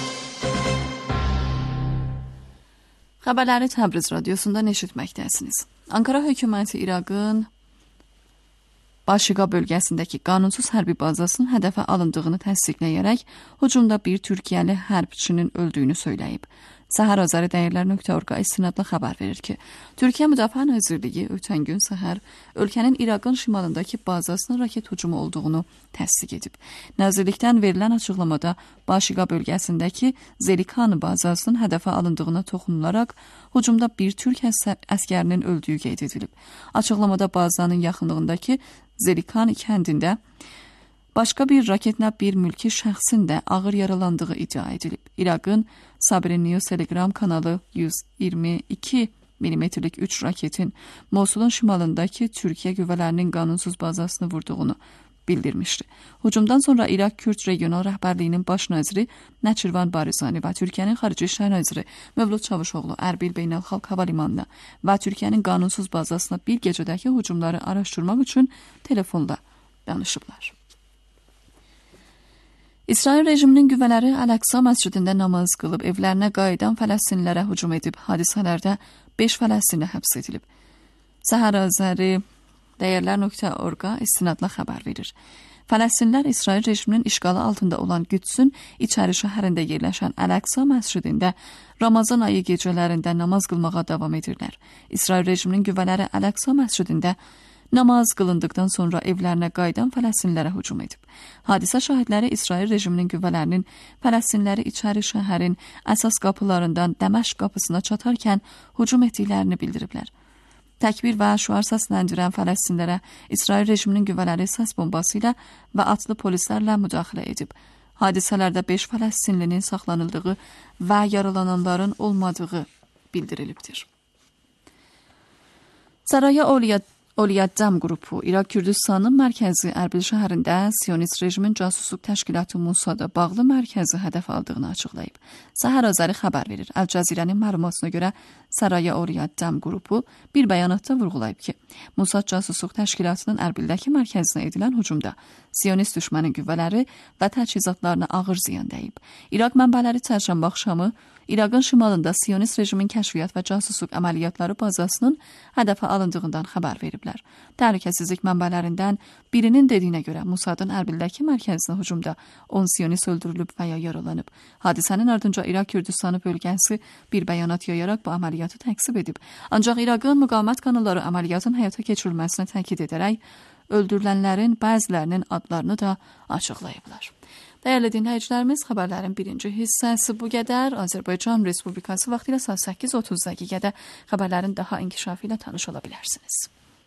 Xəbərləri Təbriz radiosundan eşitməkdəsiniz. Ankara hökuməti İraqın Başiqa bölgəsindəki qanunsuz hərbi bazasının hədəfə alındığını təsdiqləyərək hücumda bir Türkiyəli hərbçinin öldüyünü söyləyib. Səhər Azəri Dəyərlər.org istinadla xəbər verir ki, Türkiyə Müdafiə Nazirliyi ötən gün səhər ölkənin İraqın şimalındakı bazasına raket hücumu olduğunu təsdiq edib. Nazirlikdən verilən açıqlamada Başiqa bölgəsindəki Zelikan bazasının hədəfə alındığına toxunularaq hücumda bir Türk əskərinin öldüyü qeyd edilib. Açıqlamada bazanın yaxınlığındakı Zelikan kəndində başqa bir raketlə bir mülki şəxsin də ağır yaralandığı iddia edilib. İraqın Sabrin News Telegram kanalı 122 mm-lik 3 raketin Mosulun şimalındakı Türkiyə qüvvələrinin qanunsuz bazasını vurduğunu bildirmişdi. Hücumdan sonra İraq Kürd Regional Rəhbərliyinin baş naziri Nəçirvan Barizani və Türkiyənin Xarici İşlər naziri Mövlud Çavuşoğlu Ərbil Beynəlxalq Hava Limanına və Türkiyənin qanunsuz bazasına bir gecədəki hücumları araşdırmaq üçün telefonla danışıblar. İsrail rejiminin qüvvələri Əl-Əqsa məscidində namaz qılıb evlərinə qayıdan fələstinlilərə hücum edib. Hadisələrdə 5 fələstinli həbs edilib. Səhər Azəri Dəyərlər.org istinadla xəbər verir. Fələstinlilər İsrail rejiminin işğalı altında olan Qüdsün içəri şəhərində yerləşən Əl-Əqsa məscidində Ramazan ayı gecələrində namaz qılmağa davam edirlər. İsrail rejiminin qüvvələri Əl-Əqsa məscidində namaz qılındıqdan sonra evlərinə qayıdan fələstinlilərə hücum edib. Hadisə şahidləri İsrail rejiminin qüvvələrinin fələstinliləri içəri şəhərin əsas qapılarından Dəməşq qapısına çatarkən hücum etdiklərini bildiriblər. Təkbir və şüar səsləndirən fələstinlilərə İsrail rejiminin qüvvələri səs bombası ilə və atlı polislərlə müdaxilə edib. Hadisələrdə 5 fələstinlinin saxlanıldığı və yaralananların olmadığı bildirilibdir. Saraya Oliyaddam qrupu İraq Kürdistanının mərkəzi Ərbil şəhərində Siyonist rejimin casusluq təşkilatı Musada bağlı mərkəzi hədəf aldığını açıqlayıb. Səhər Azəri xəbər verir. Əl-Cəzirənin məlumatına görə Saraya Oliyaddam qrupu bir bəyanatda vurğulayıb ki, Musad casusluq təşkilatının Ərbildəki mərkəzinə edilən hücumda Siyonist düşmənin qüvvələri və təchizatlarına ağır ziyan dəyib. İraq mənbələri çərşənbə axşamı İraqın şimalında Siyonist rejimin kəşfiyyat və casusluq əməliyyatları bazasının hədəfə alındığından xəbər veriblər. Təhlükəsizlik mənbələrindən birinin dediyinə görə Musadın Ərbildəki mərkəzinə hücumda 10 Siyonist öldürülüb və ya yaralanıb. Hadisənin ardınca İraq Kürdistanı bölgəsi bir bəyanat yayaraq bu əməliyyatı təqsib edib. Ancaq İraqın müqavimət kanalları əməliyyatın həyata keçirilməsinə təkid edərək öldürülənlərin bəzilərinin adlarını da açıqlayıblar. Dəyərli dinləyicilərimiz, xəbərlərin birinci hissəsi bu qədər. Azərbaycan Respublikası vaxtı ilə saat 8:30 dəqiqədə xəbərlərin daha inkişafı ilə tanış ola bilərsiniz.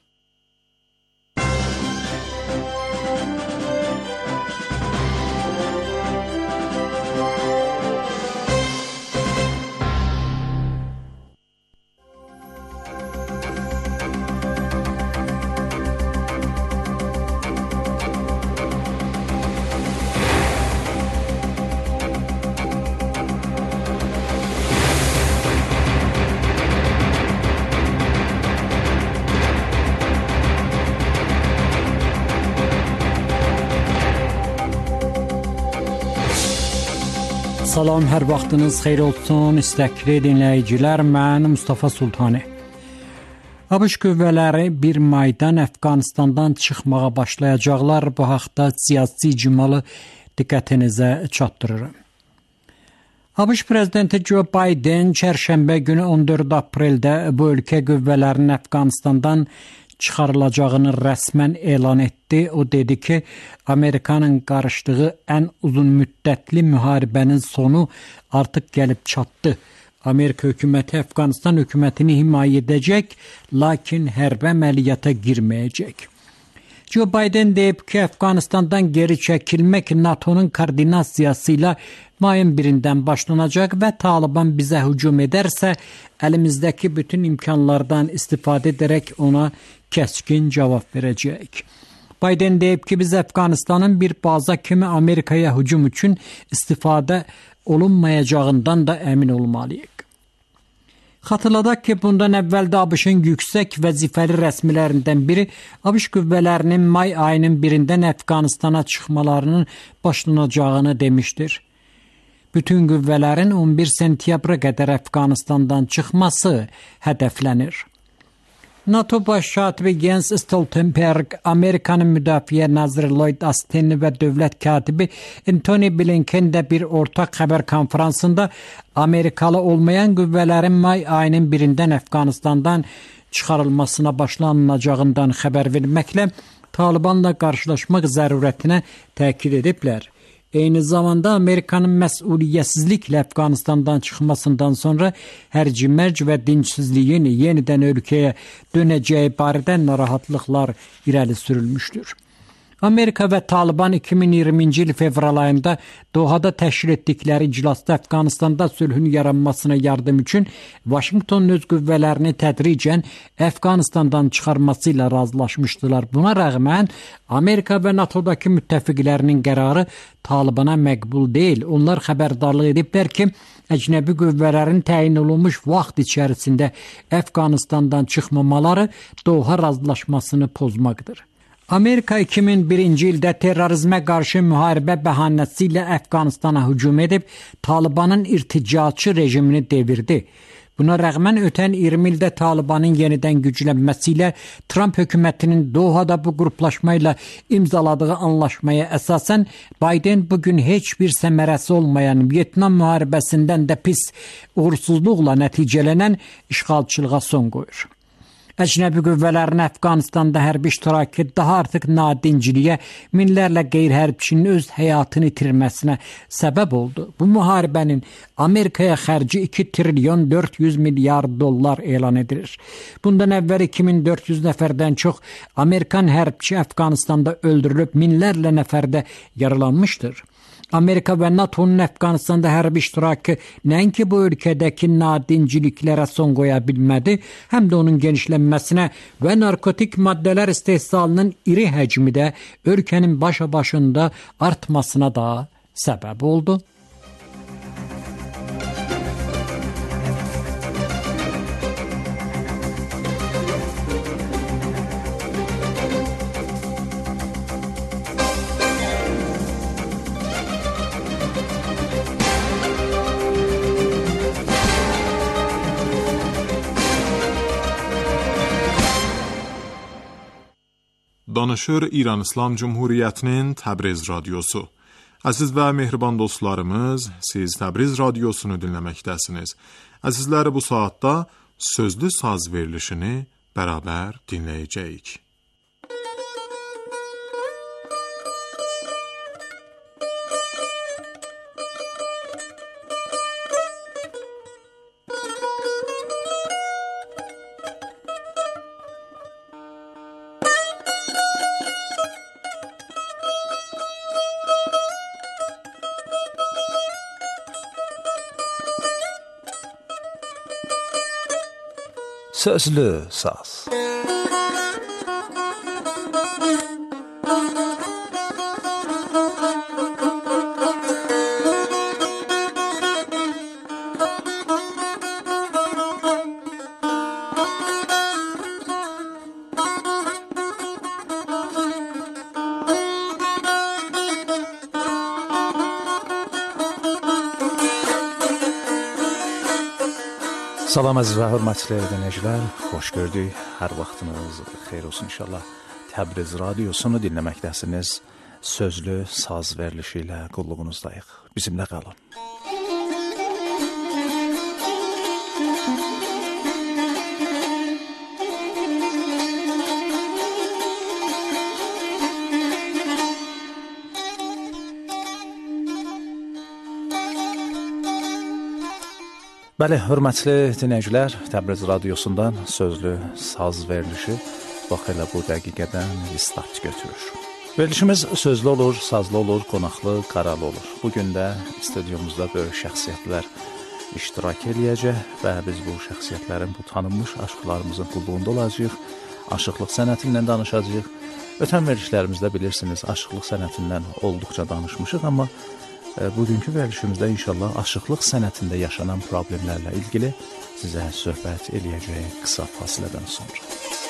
Salam, hər vaxtınız xeyir olsun, istəkli dinləyicilər, mən Mustafa Sultani. ABŞ qüvvələri 1 maydan Əfqanistandan çıxmağa başlayacaqlar. Bu haqda siyasi icmalı diqqətinizə çatdırırım. ABŞ prezidenti Joe Biden çərşənbə günü 14 apreldə bu ölkə qüvvələrinin Əfqanistandan çıxarılacağını rəsmən elan etdi. O dedi ki, Amerikanın qarışdığı ən uzun müddətli müharibənin sonu artıq gəlib çatdı. Amerika hökuməti Əfqanistan hökumətini himayə edəcək, lakin hərbi əməliyyata girməyəcək. Joe Biden deyib ki, Əfqanistandan geri çəkilmək NATO'nun koordinasiyası ilə mayın 1-dən başlanacaq və Taliban bizə hücum edərsə, əlimizdəki bütün imkanlardan istifadə edərək ona kəskin cavab verəcəyik. Biden deyib ki, biz Əfqanistanın bir baza kimi Amerikaya hücum üçün istifadə olunmayacağından da əmin olmalıyıq. Xatırladaq ki, bundan əvvəl də ABŞ-ın yüksək vəzifəli rəsmilərindən biri ABŞ qüvvələrinin may ayının 1-dən Əfqanistana çıxmalarının başlanacağını demişdir. Bütün qüvvələrin 11 sentyabra qədər Əfqanistandan çıxması hədəflənir. NATO baş katibi Jens Stoltenberg, Amerikanın müdafiə naziri Lloyd Austin və dövlət katibi Antony Blinken də bir ortaq xəbər konferansında Amerikalı olmayan qüvvələrin may ayının 1-dən Əfqanistandan çıxarılmasına başlanılacağından xəbər verməklə Talibanla qarşılaşmaq zərurətinə təkid ediblər. Eyni zamanda Amerikanın məsuliyyətsizliklə Əfqanistandan çıxmasından sonra hərc-mərc və dincsizliyin yenidən ölkəyə dönəcəyi barədə narahatlıqlar irəli sürülmüşdür. Amerika və Taliban 2020-ci il fevral ayında Dohada təşkil etdikləri iclasda Əfqanistanda sülhün yaranmasına yardım üçün Vaşinqtonun öz qüvvələrini tədricən Əfqanistandan çıxarması ilə razılaşmışdılar. Buna rəğmən Amerika və NATO'dakı müttəfiqlərinin qərarı Talibana məqbul deyil. Onlar xəbərdarlıq ediblər ki, əcnəbi qüvvələrin təyin olunmuş vaxt içərisində Əfqanistandan çıxmamaları Doha razılaşmasını pozmaqdır. Amerika 2001-ci ildə terrorizmə qarşı müharibə bəhanəsi ilə Əfqanistana hücum edib, Talibanın irticaçı rejimini devirdi. Buna rəğmən ötən 20 ildə Talibanın yenidən güclənməsi ilə Trump hökumətinin Dohada bu qruplaşma ilə imzaladığı anlaşmaya əsasən Biden bugün heç bir səmərəsi olmayan Vyetnam müharibəsindən də pis uğursuzluqla nəticələnən işğalçılığa son qoyur. Əcnəbi qüvvələrin Əfqanistanda hərbi iştirakı daha artıq nadinciliyə, minlərlə qeyri-hərbçinin öz həyatını itirməsinə səbəb oldu. Bu müharibənin Amerikaya xərci 2 trilyon 400 milyar dollar elan edilir. Bundan əvvəl 2400 nəfərdən çox Amerikan hərbçi Əfqanistanda öldürülüb, minlərlə nəfər də yaralanmışdır. Amerika və NATO'nun Əfqanistanda hərbi iştirakı nəinki bu ölkədəki nadincliklərə son qoya bilmədi, həm də onun genişlənməsinə və narkotik maddələr istehsalının iri həcmi də ölkənin başa-başında artmasına da səbəb oldu. Danışır İran İslam Cumhuriyyətinin Təbriz radiosu. Əziz və mehriban dostlarımız, siz Təbriz radiosunu dinləməkdəsiniz. Əzizləri, bu saatda sözlü saz verilişini bərabər dinləyəcəyik. Sözlü saz. Salam əziz və hörmətli dinləyicilər, xoş gördük. Hər vaxtınız xeyir olsun inşallah. Təbriz radiosunu dinləməkdəsiniz. Sözlü saz verilişi ilə qulluğunuzdayıq. Bizimlə qalın. Bəli, hörmətli dinləyicilər, Təbriz radiosundan sözlü saz verilişi bax elə bu dəqiqədən start götürür. Verilişimiz sözlü olur, sazlı olur, qonaqlı, qaralı olur. Bugün də stüdyomuzda böyük şəxsiyyətlər iştirak eləyəcək və biz bu şəxsiyyətlərin, bu tanınmış aşıqlarımızın qulluğunda olacağıq. Aşıqlıq sənətindən danışacağıq. Ötən verilişlərimizdə bilirsiniz, aşıqlıq sənətindən olduqca danışmışıq, amma bugünkü verilişimizdə inşallah aşıqlıq sənətində yaşanan problemlərlə ilgili sizə söhbət eləyəcəyik qısa fasilədən sonra.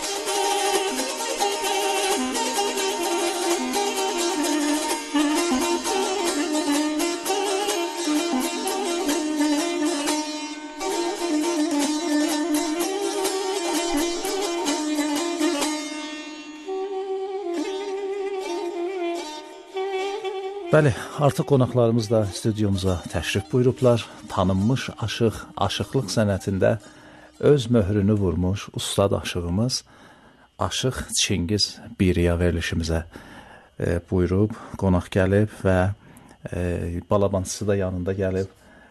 Bəli, artıq qonaqlarımız da stüdyomuza təşrif buyurublar. Tanınmış aşıq, aşıqlıq sənətində öz möhrünü vurmuş ustad aşığımız Aşıq Çingiz Biriya verilişimizə buyurub, qonaq gəlib və balabançısı da yanında gəlib.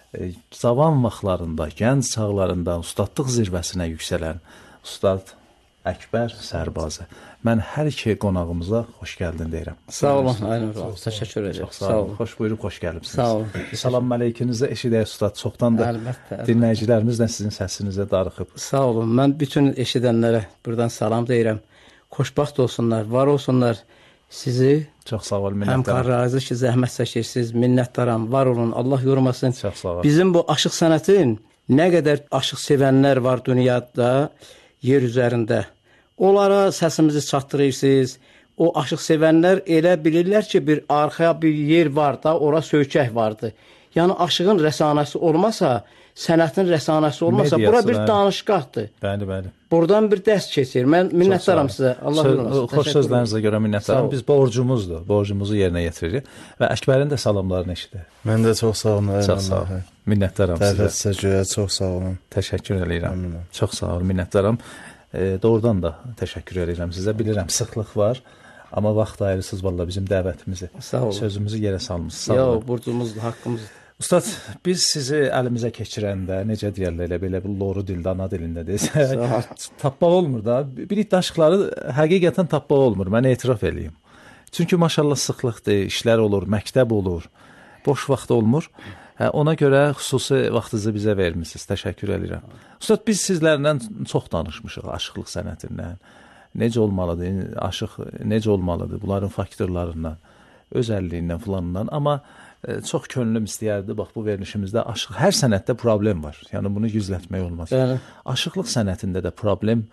Cavan vaxtlarında, gənc çağlarında ustadlıq zirvəsinə yüksələn ustad Əkbər Sərbazı. Mən hər iki qonağımıza xoş gəldin deyirəm. Sağ olun, Aynur. Təşəkkür edirəm. Sağ olun. Xoş buyurub, xoş gəlibsiniz. Sağ olun. Salam əleykünüzə eşidək ustad. Çoxdan da dinləyicilərimiz də sizin səsinizə darıxıb. Sağ olun. Mən bütün eşidənlərə buradan salam deyirəm. Xoşbaxt olsunlar, var olsunlar. Sizi çox sağ olun, minnətdaram. Həmkarlarınızı ki, zəhmət çəkirsiniz, minnətdaram. Var olun, Allah yormasın. Çox sağ olun. Bizim bu aşıq sənətin nə qədər aşıq sevənlər var dünyada, yer üzərində. Onlara səsimizi çatdırırsınız. O aşıq sevənlər elə bilirlər ki, bir arxaya bir yer var da, ora söykək vardı. Yəni aşığın rəsanəsi olmasa, sənətin rəsanəsi olmasa, bura bir danışqaqdır. Bəli, bəli. Buradan bir dərs keçir. Mən minnətdaram sizə. Allah olmasın. Xoş sözlərinizə görə minnətdaram. Biz borcumuzdur. Borcumuzu yerinə yetiririk. Və Əkbərin də salamlarını eşidir. Mən də çox sağ olun. Çox sağ olun. Minnətdaram sizə. Dəvətinizə görə çox sağ olun. Təşəkkür edirəm. Çox sağ olun, minnətdaram. Doğrudan da təşəkkür edirəm sizə. Bilirəm, sıxlıq var. Amma vaxt ayırırsınız valla bizim dəvətimizi. Sözümüzü yerə salmışsınız. Yox, borcumuzdur, haqqımızdır. Ustad, biz sizi əlimizə keçirəndə, necə deyərlər, elə belə bir loru dildə, ana dilində desək, tapmaq olmur da. Bir daşıqları həqiqətən tapmaq olmur, mən etiraf eləyim. Çünki maşallah sıxlıqdır, işlər olur, məktəb olur, boş vaxt olmur. Ona görə xüsusi vaxtınızı bizə vermişsiniz, təşəkkür edirəm. Ustad, biz sizlərlə çox danışmışıq aşıqlıq sənətindən. Necə olmalıdır, aşıq necə olmalıdır, bunların faktorlarından, özəlliyindən filanından. Amma çox könlüm istəyərdi, bax bu verilişimizdə aşıq, hər sənətdə problem var. Yəni bunu yüzlətmək olmaz. Bəli. Aşıqlıq sənətində də problem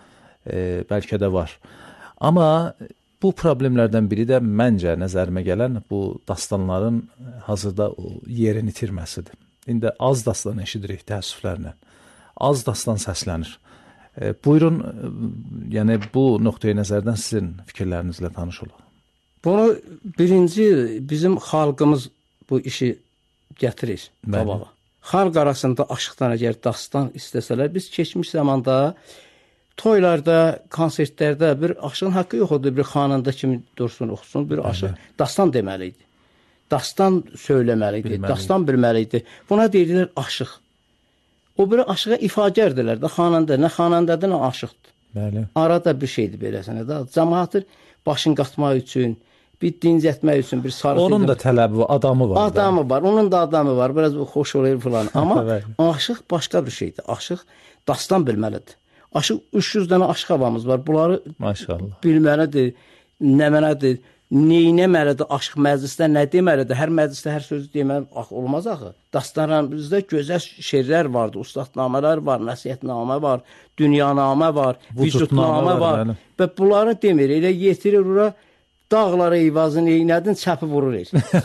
bəlkə də var. Amma bu problemlərdən biri də məncə nəzərimə gələn bu dastanların hazırda yerini itirməsidir. İndi az dastan eşidirik təəssüflərlə. Az dastan səslənir. Buyurun, yəni bu nöqteyi nəzərdən sizin fikirlərinizlə tanış olaq. Bunu birinci bizim xalqımız bu işi gətirir qabağa. Xalq arasında aşıqdan əgər dastan istəsələr, biz keçmiş zamanda toylarda, konsertlərdə bir aşığın haqqı yox idi, bir xananda kimi dursun, oxusun, bir aşıq dastan deməli idi. Dastan söyləməli idi, dastan bilməli idi. Buna deyirlər aşıq. O bir aşığa ifagərdirlər də, xananda, nə xanandadır, nə aşıqdır. Bəli. Arada bir şeydir beləsənə də. Cəmaatı başın qatmaq üçün, bir dincətmək üçün, bir sarı... Onun da tələbi var, adamı var. Adamı var, onun da adamı var, biraz xoş olur falan. Amma aşıq başqa bir şeydir. Aşıq dastan bilməlidir. Aşıq 300 dənə aşıq havamız var. Bunları bilməlidir, nə mənədir, neynəməlidir, aşıq məclisdə nə deməlidir, hər məclisdə hər sözü deməli olmaz axı. Dastanlarımızda gözəl şeirlər vardır, ustadnamələr var, nəsiyyətnamə var, dünyanamə var, vücudnamə var. Və bunları demir, elə yetirir ora, dağları eyvazın eynədin, çəpi vurur.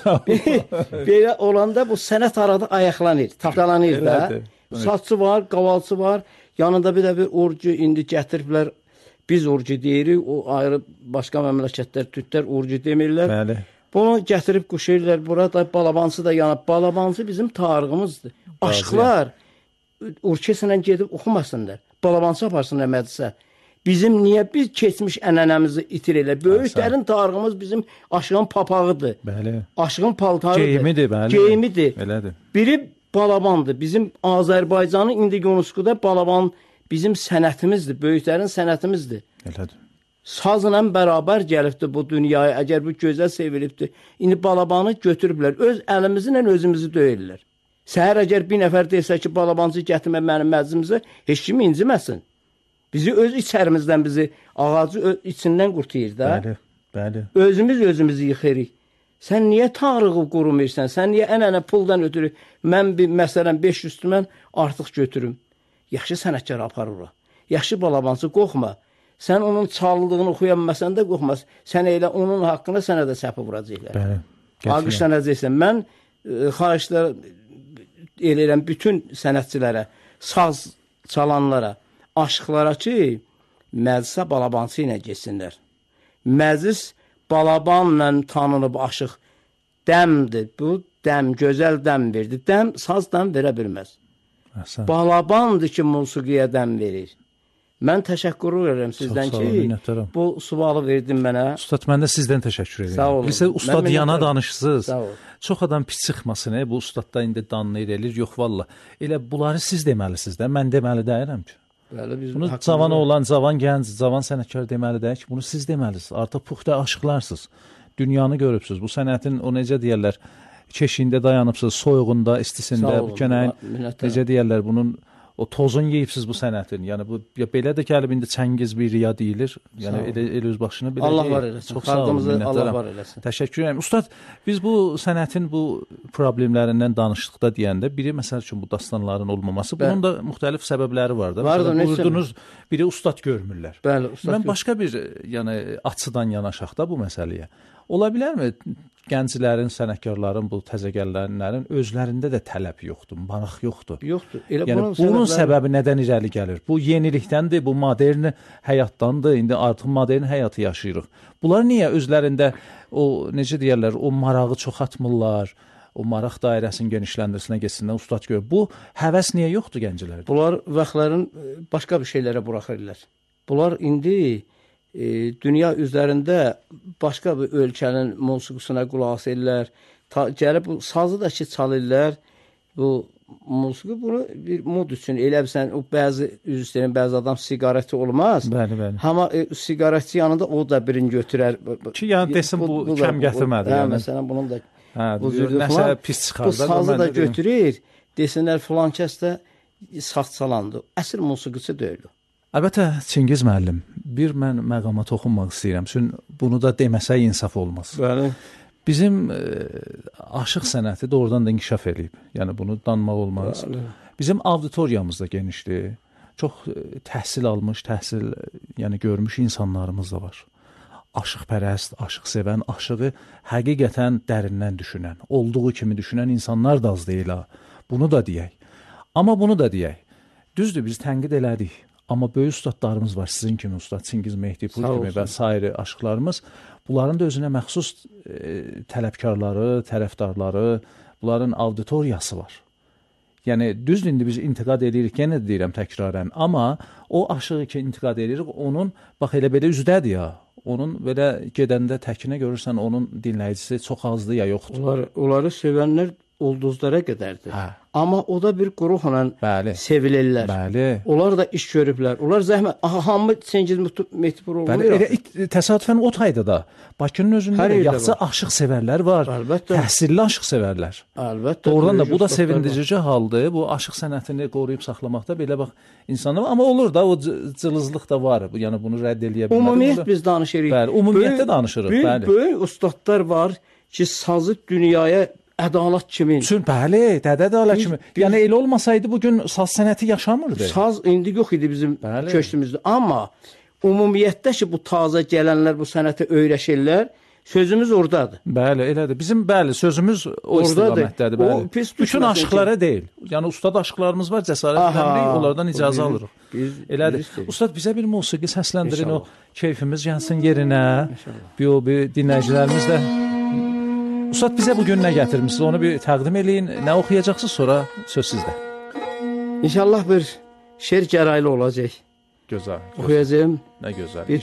Belə olanda bu sənət arada ayaqlanır, tapdalanır da. Saçı var, qavalçı var, yanında bir də bir orcu indi gətiriblər. Biz orcu deyirik, o ayrı başqa məmləkətlər, türklər orcu demirlər. Bəli. Bunu gətirib quşayırlar, burada balabancı da yanıb. Balabancı bizim tariximizdir. Aşıqlar orkestrlə gedib oxumasınlar. Balabancı aparsınlar məclisə. Bizim niyə biz keçmiş ənənəmizi itirilər? Böyüklərin tariximiz bizim aşığın papağıdır. Bəli. Aşığın paltarıdır. Geyimidir, bəli. Geyimidir. Belədir. Biri balabandır. Bizim Azərbaycanın indi UNESCO-da balaban bizim sənətimizdir, böyüklərin sənətimizdir. Elədir. sazla bərabər gəlibdir bu dünyaya, əgər bu gözəl sevilibdir. İndi balabanı götürüblər, öz əlimizlə özümüzü döyürlər. Səhər əgər bir nəfər desə ki, balabancı gətirmə mənim məclisimizə, heç kimi inciməsin. Bizi öz içərimizdən, bizi ağacı içindən qurtuyur da. Bəli, bəli. Özümüzü yıxırıq. Sən niyə Tanrığı qurumursan? Sən niyə ənənə puldan ötürü mən məsələn 500 tümən artıq götürüm? Yaxşı sənətkar aparır o. Yaxşı balabancı qorxma. Sən onun çalındığını oxuyanmasan da qorxmaz. Sən elə onun haqqına sənə də səpi vuracaqlar. Bəli. Alqışlanacaqsan. Mən xahişlər eləyirəm bütün sənətçilərə, saz çalanlara, aşıqlara ki, məclisə balabancı ilə geçsinlər. Məclis balabanla tanınıb aşıq dəmdir. Bu dəm, gözəl dəm verdi. Dəm, saz dəm verə bilməz. Balabandır ki, musiqiyə dəm verir. Mən təşəkkür edirəm sizdən ki, bu sualı verdin mənə. Ustad, mən də sizdən təşəkkür edirəm. Sağ olun. Bilsə, ustad yana danışsınız. Çox adam pis çıxmasın, bu ustadda indi danlayır, elir. Yox, valla. Elə bunları siz deməlisiniz də, mən deməli deyirəm ki. Bunu cavan olan, cavan gənc, cavan sənətkar deməli deyir ki, bunu siz deməlisiniz. Artıq puxta aşıqlarsınız. Dünyanı görübsünüz. Bu sənətin, o necə deyərlər, keşiyində dayanıbsınız, soyuğunda, istisində, bu kənəyin, necə deyərlər, bunun o tozun yeyibsiz bu sənətin. Yəni bu belə də gəlib indi Çəngiz bir riya deyilir. Yəni elə öz başına belə. Allah var eləsin. Xalqımızı Allah var eləsin. Təşəkkür edirəm. Ustad, biz bu sənətin bu problemlərindən danışdıqda deyəndə biri məsəl üçün bu dastanların olmaması, bunun da müxtəlif səbəbləri var da. Buyurdunuz, biri ustad görmürlər. Bəli, ustad. Mən başqa bir, yəni açıdan yanaşaq da bu məsələyə. Ola bilərmi gənclərin, sənətkarların, bu təzəgəllərin özlərində də tələb yoxdur, maraq yoxdur? Yoxdur. Yəni bunun səbəbi nədən irəli gəlir? Bu yenilikdəndir, bu modern həyatdandır. İndi artıq modern həyatı yaşayırıq. Bunlar niyə özlərində o necə deyirlər, o marağı çoxaltmırlar? O maraq dairəsinin genişləndirsinə getsinlər, ustad gör. Bu həvəs niyə yoxdur gənclərdə? Bunlar vaxtların başqa bir şeylərə buraxırlar. Bunlar indi dünya üzərində başqa bir ölkənin musiqisine qulaq asırlar. Gəlib bu sazı da ki çalırlar. Bu musiqi bunu bir mod üçün elə bilsən, o bəzi üzrlərin bəzi adam siqareti olmaz. Bəli, bəli. Amma siqareti yanında o da birini götürər. Ki yəni desin bu kəm gətirmədi. Hə, məsələn bunun da nəsə pis çıxar. Bu sazı da götürür. Desinlər filan kəs də saz çalandı. Əsl musiqiçi deyil. Əlbəttə, Çingiz müəllim, bir mən məqama toxunmaq istəyirəm. Çünki bunu da deməsək insaf olmaz. Bəli. Bizim aşıq sənəti doğrudan da inkişaf edib. Yəni bunu danmaq olmaz. Bəli. Bizim auditoriyamız da genişdir. Çox təhsil almış, yəni görmüş insanlarımız da var. Aşıqpərəst, aşıq sevən, aşığı həqiqətən dərindən düşünən, olduğu kimi düşünən insanlar da az deyil ha. Bunu da deyək. Amma bunu da deyək. Düzdür, biz tənqid elədik. Amma böyük ustadlarımız var, sizin kimi ustad Çingiz Mehdipur kimi və sair aşıqlarımız. Bunların da özünə məxsus tələbkarları, tərəfdarları, bunların auditoriyası var. Yəni, düzdür, indi biz intiqad edirik, yenə də deyirəm təkrarən, amma o aşığı ki, intiqad edirik, onun, bax, elə belə üzdədir ya, onun belə gedəndə təkinə görürsən, onun dinləyicisi çox azdır ya yoxdur. Onları sevənlər ulduzlara qədərdir. Hə. Amma o da bir qruhla sevilirlər. Bəli. Onlar da iş görüblər. Onlar zəhmət. Hamı Çingiz Mehdipur olmuyor. Bəli, elə təsadüfən o tayda da Bakının özündə yaxşı aşıq sevərlər var. Əlbəttə. Təhsilli aşıq sevərlər. Əlbəttə. Doğrudan da bu da sevindirici haldır. Bu aşıq sənətini qoruyub saxlamaqda belə bax insanlar, amma olur da o cılızlıq da var. Yəni bunu rədd eləyə bilmərik. Ümumiyyət biz danışırıq. Bəli, ümumiyyətdə danışırıq. Bəli. Böyük ustadlar var ki, sazı dünyaya ədalət kimi. Bəli, ədalət kimi. Yəni elə olmasaydı bugün saz sənəti yaşamırdı. Saz indi yox idi bizim köçdüyümüzdə. Amma ümumiyyətdə ki, bu taza gələnlər bu sənətə öyrəşirlər, sözümüz oradadır. Bəli, elədir. Bizim sözümüz o istiqamətdədir. Bəli. Bütün aşıqlara deyil. Yəni ustad aşıqlarımız var, cəsarət eləmirik, onlardan icazə alırıq. Elədir. Ustad bizə bir musiqi səsləndirin, o keyfimiz gəlsin yerinə. Bir dinləyicilərimiz də Ustad bizə bugün nə gətirmişsiniz, onu bir təqdim eləyin, nə oxuyacaqsınız, sonra söz sizdə. İnşallah bir şeir gəraylı olacaq. Gözəl. Oxuyacağım. Nə gözəl.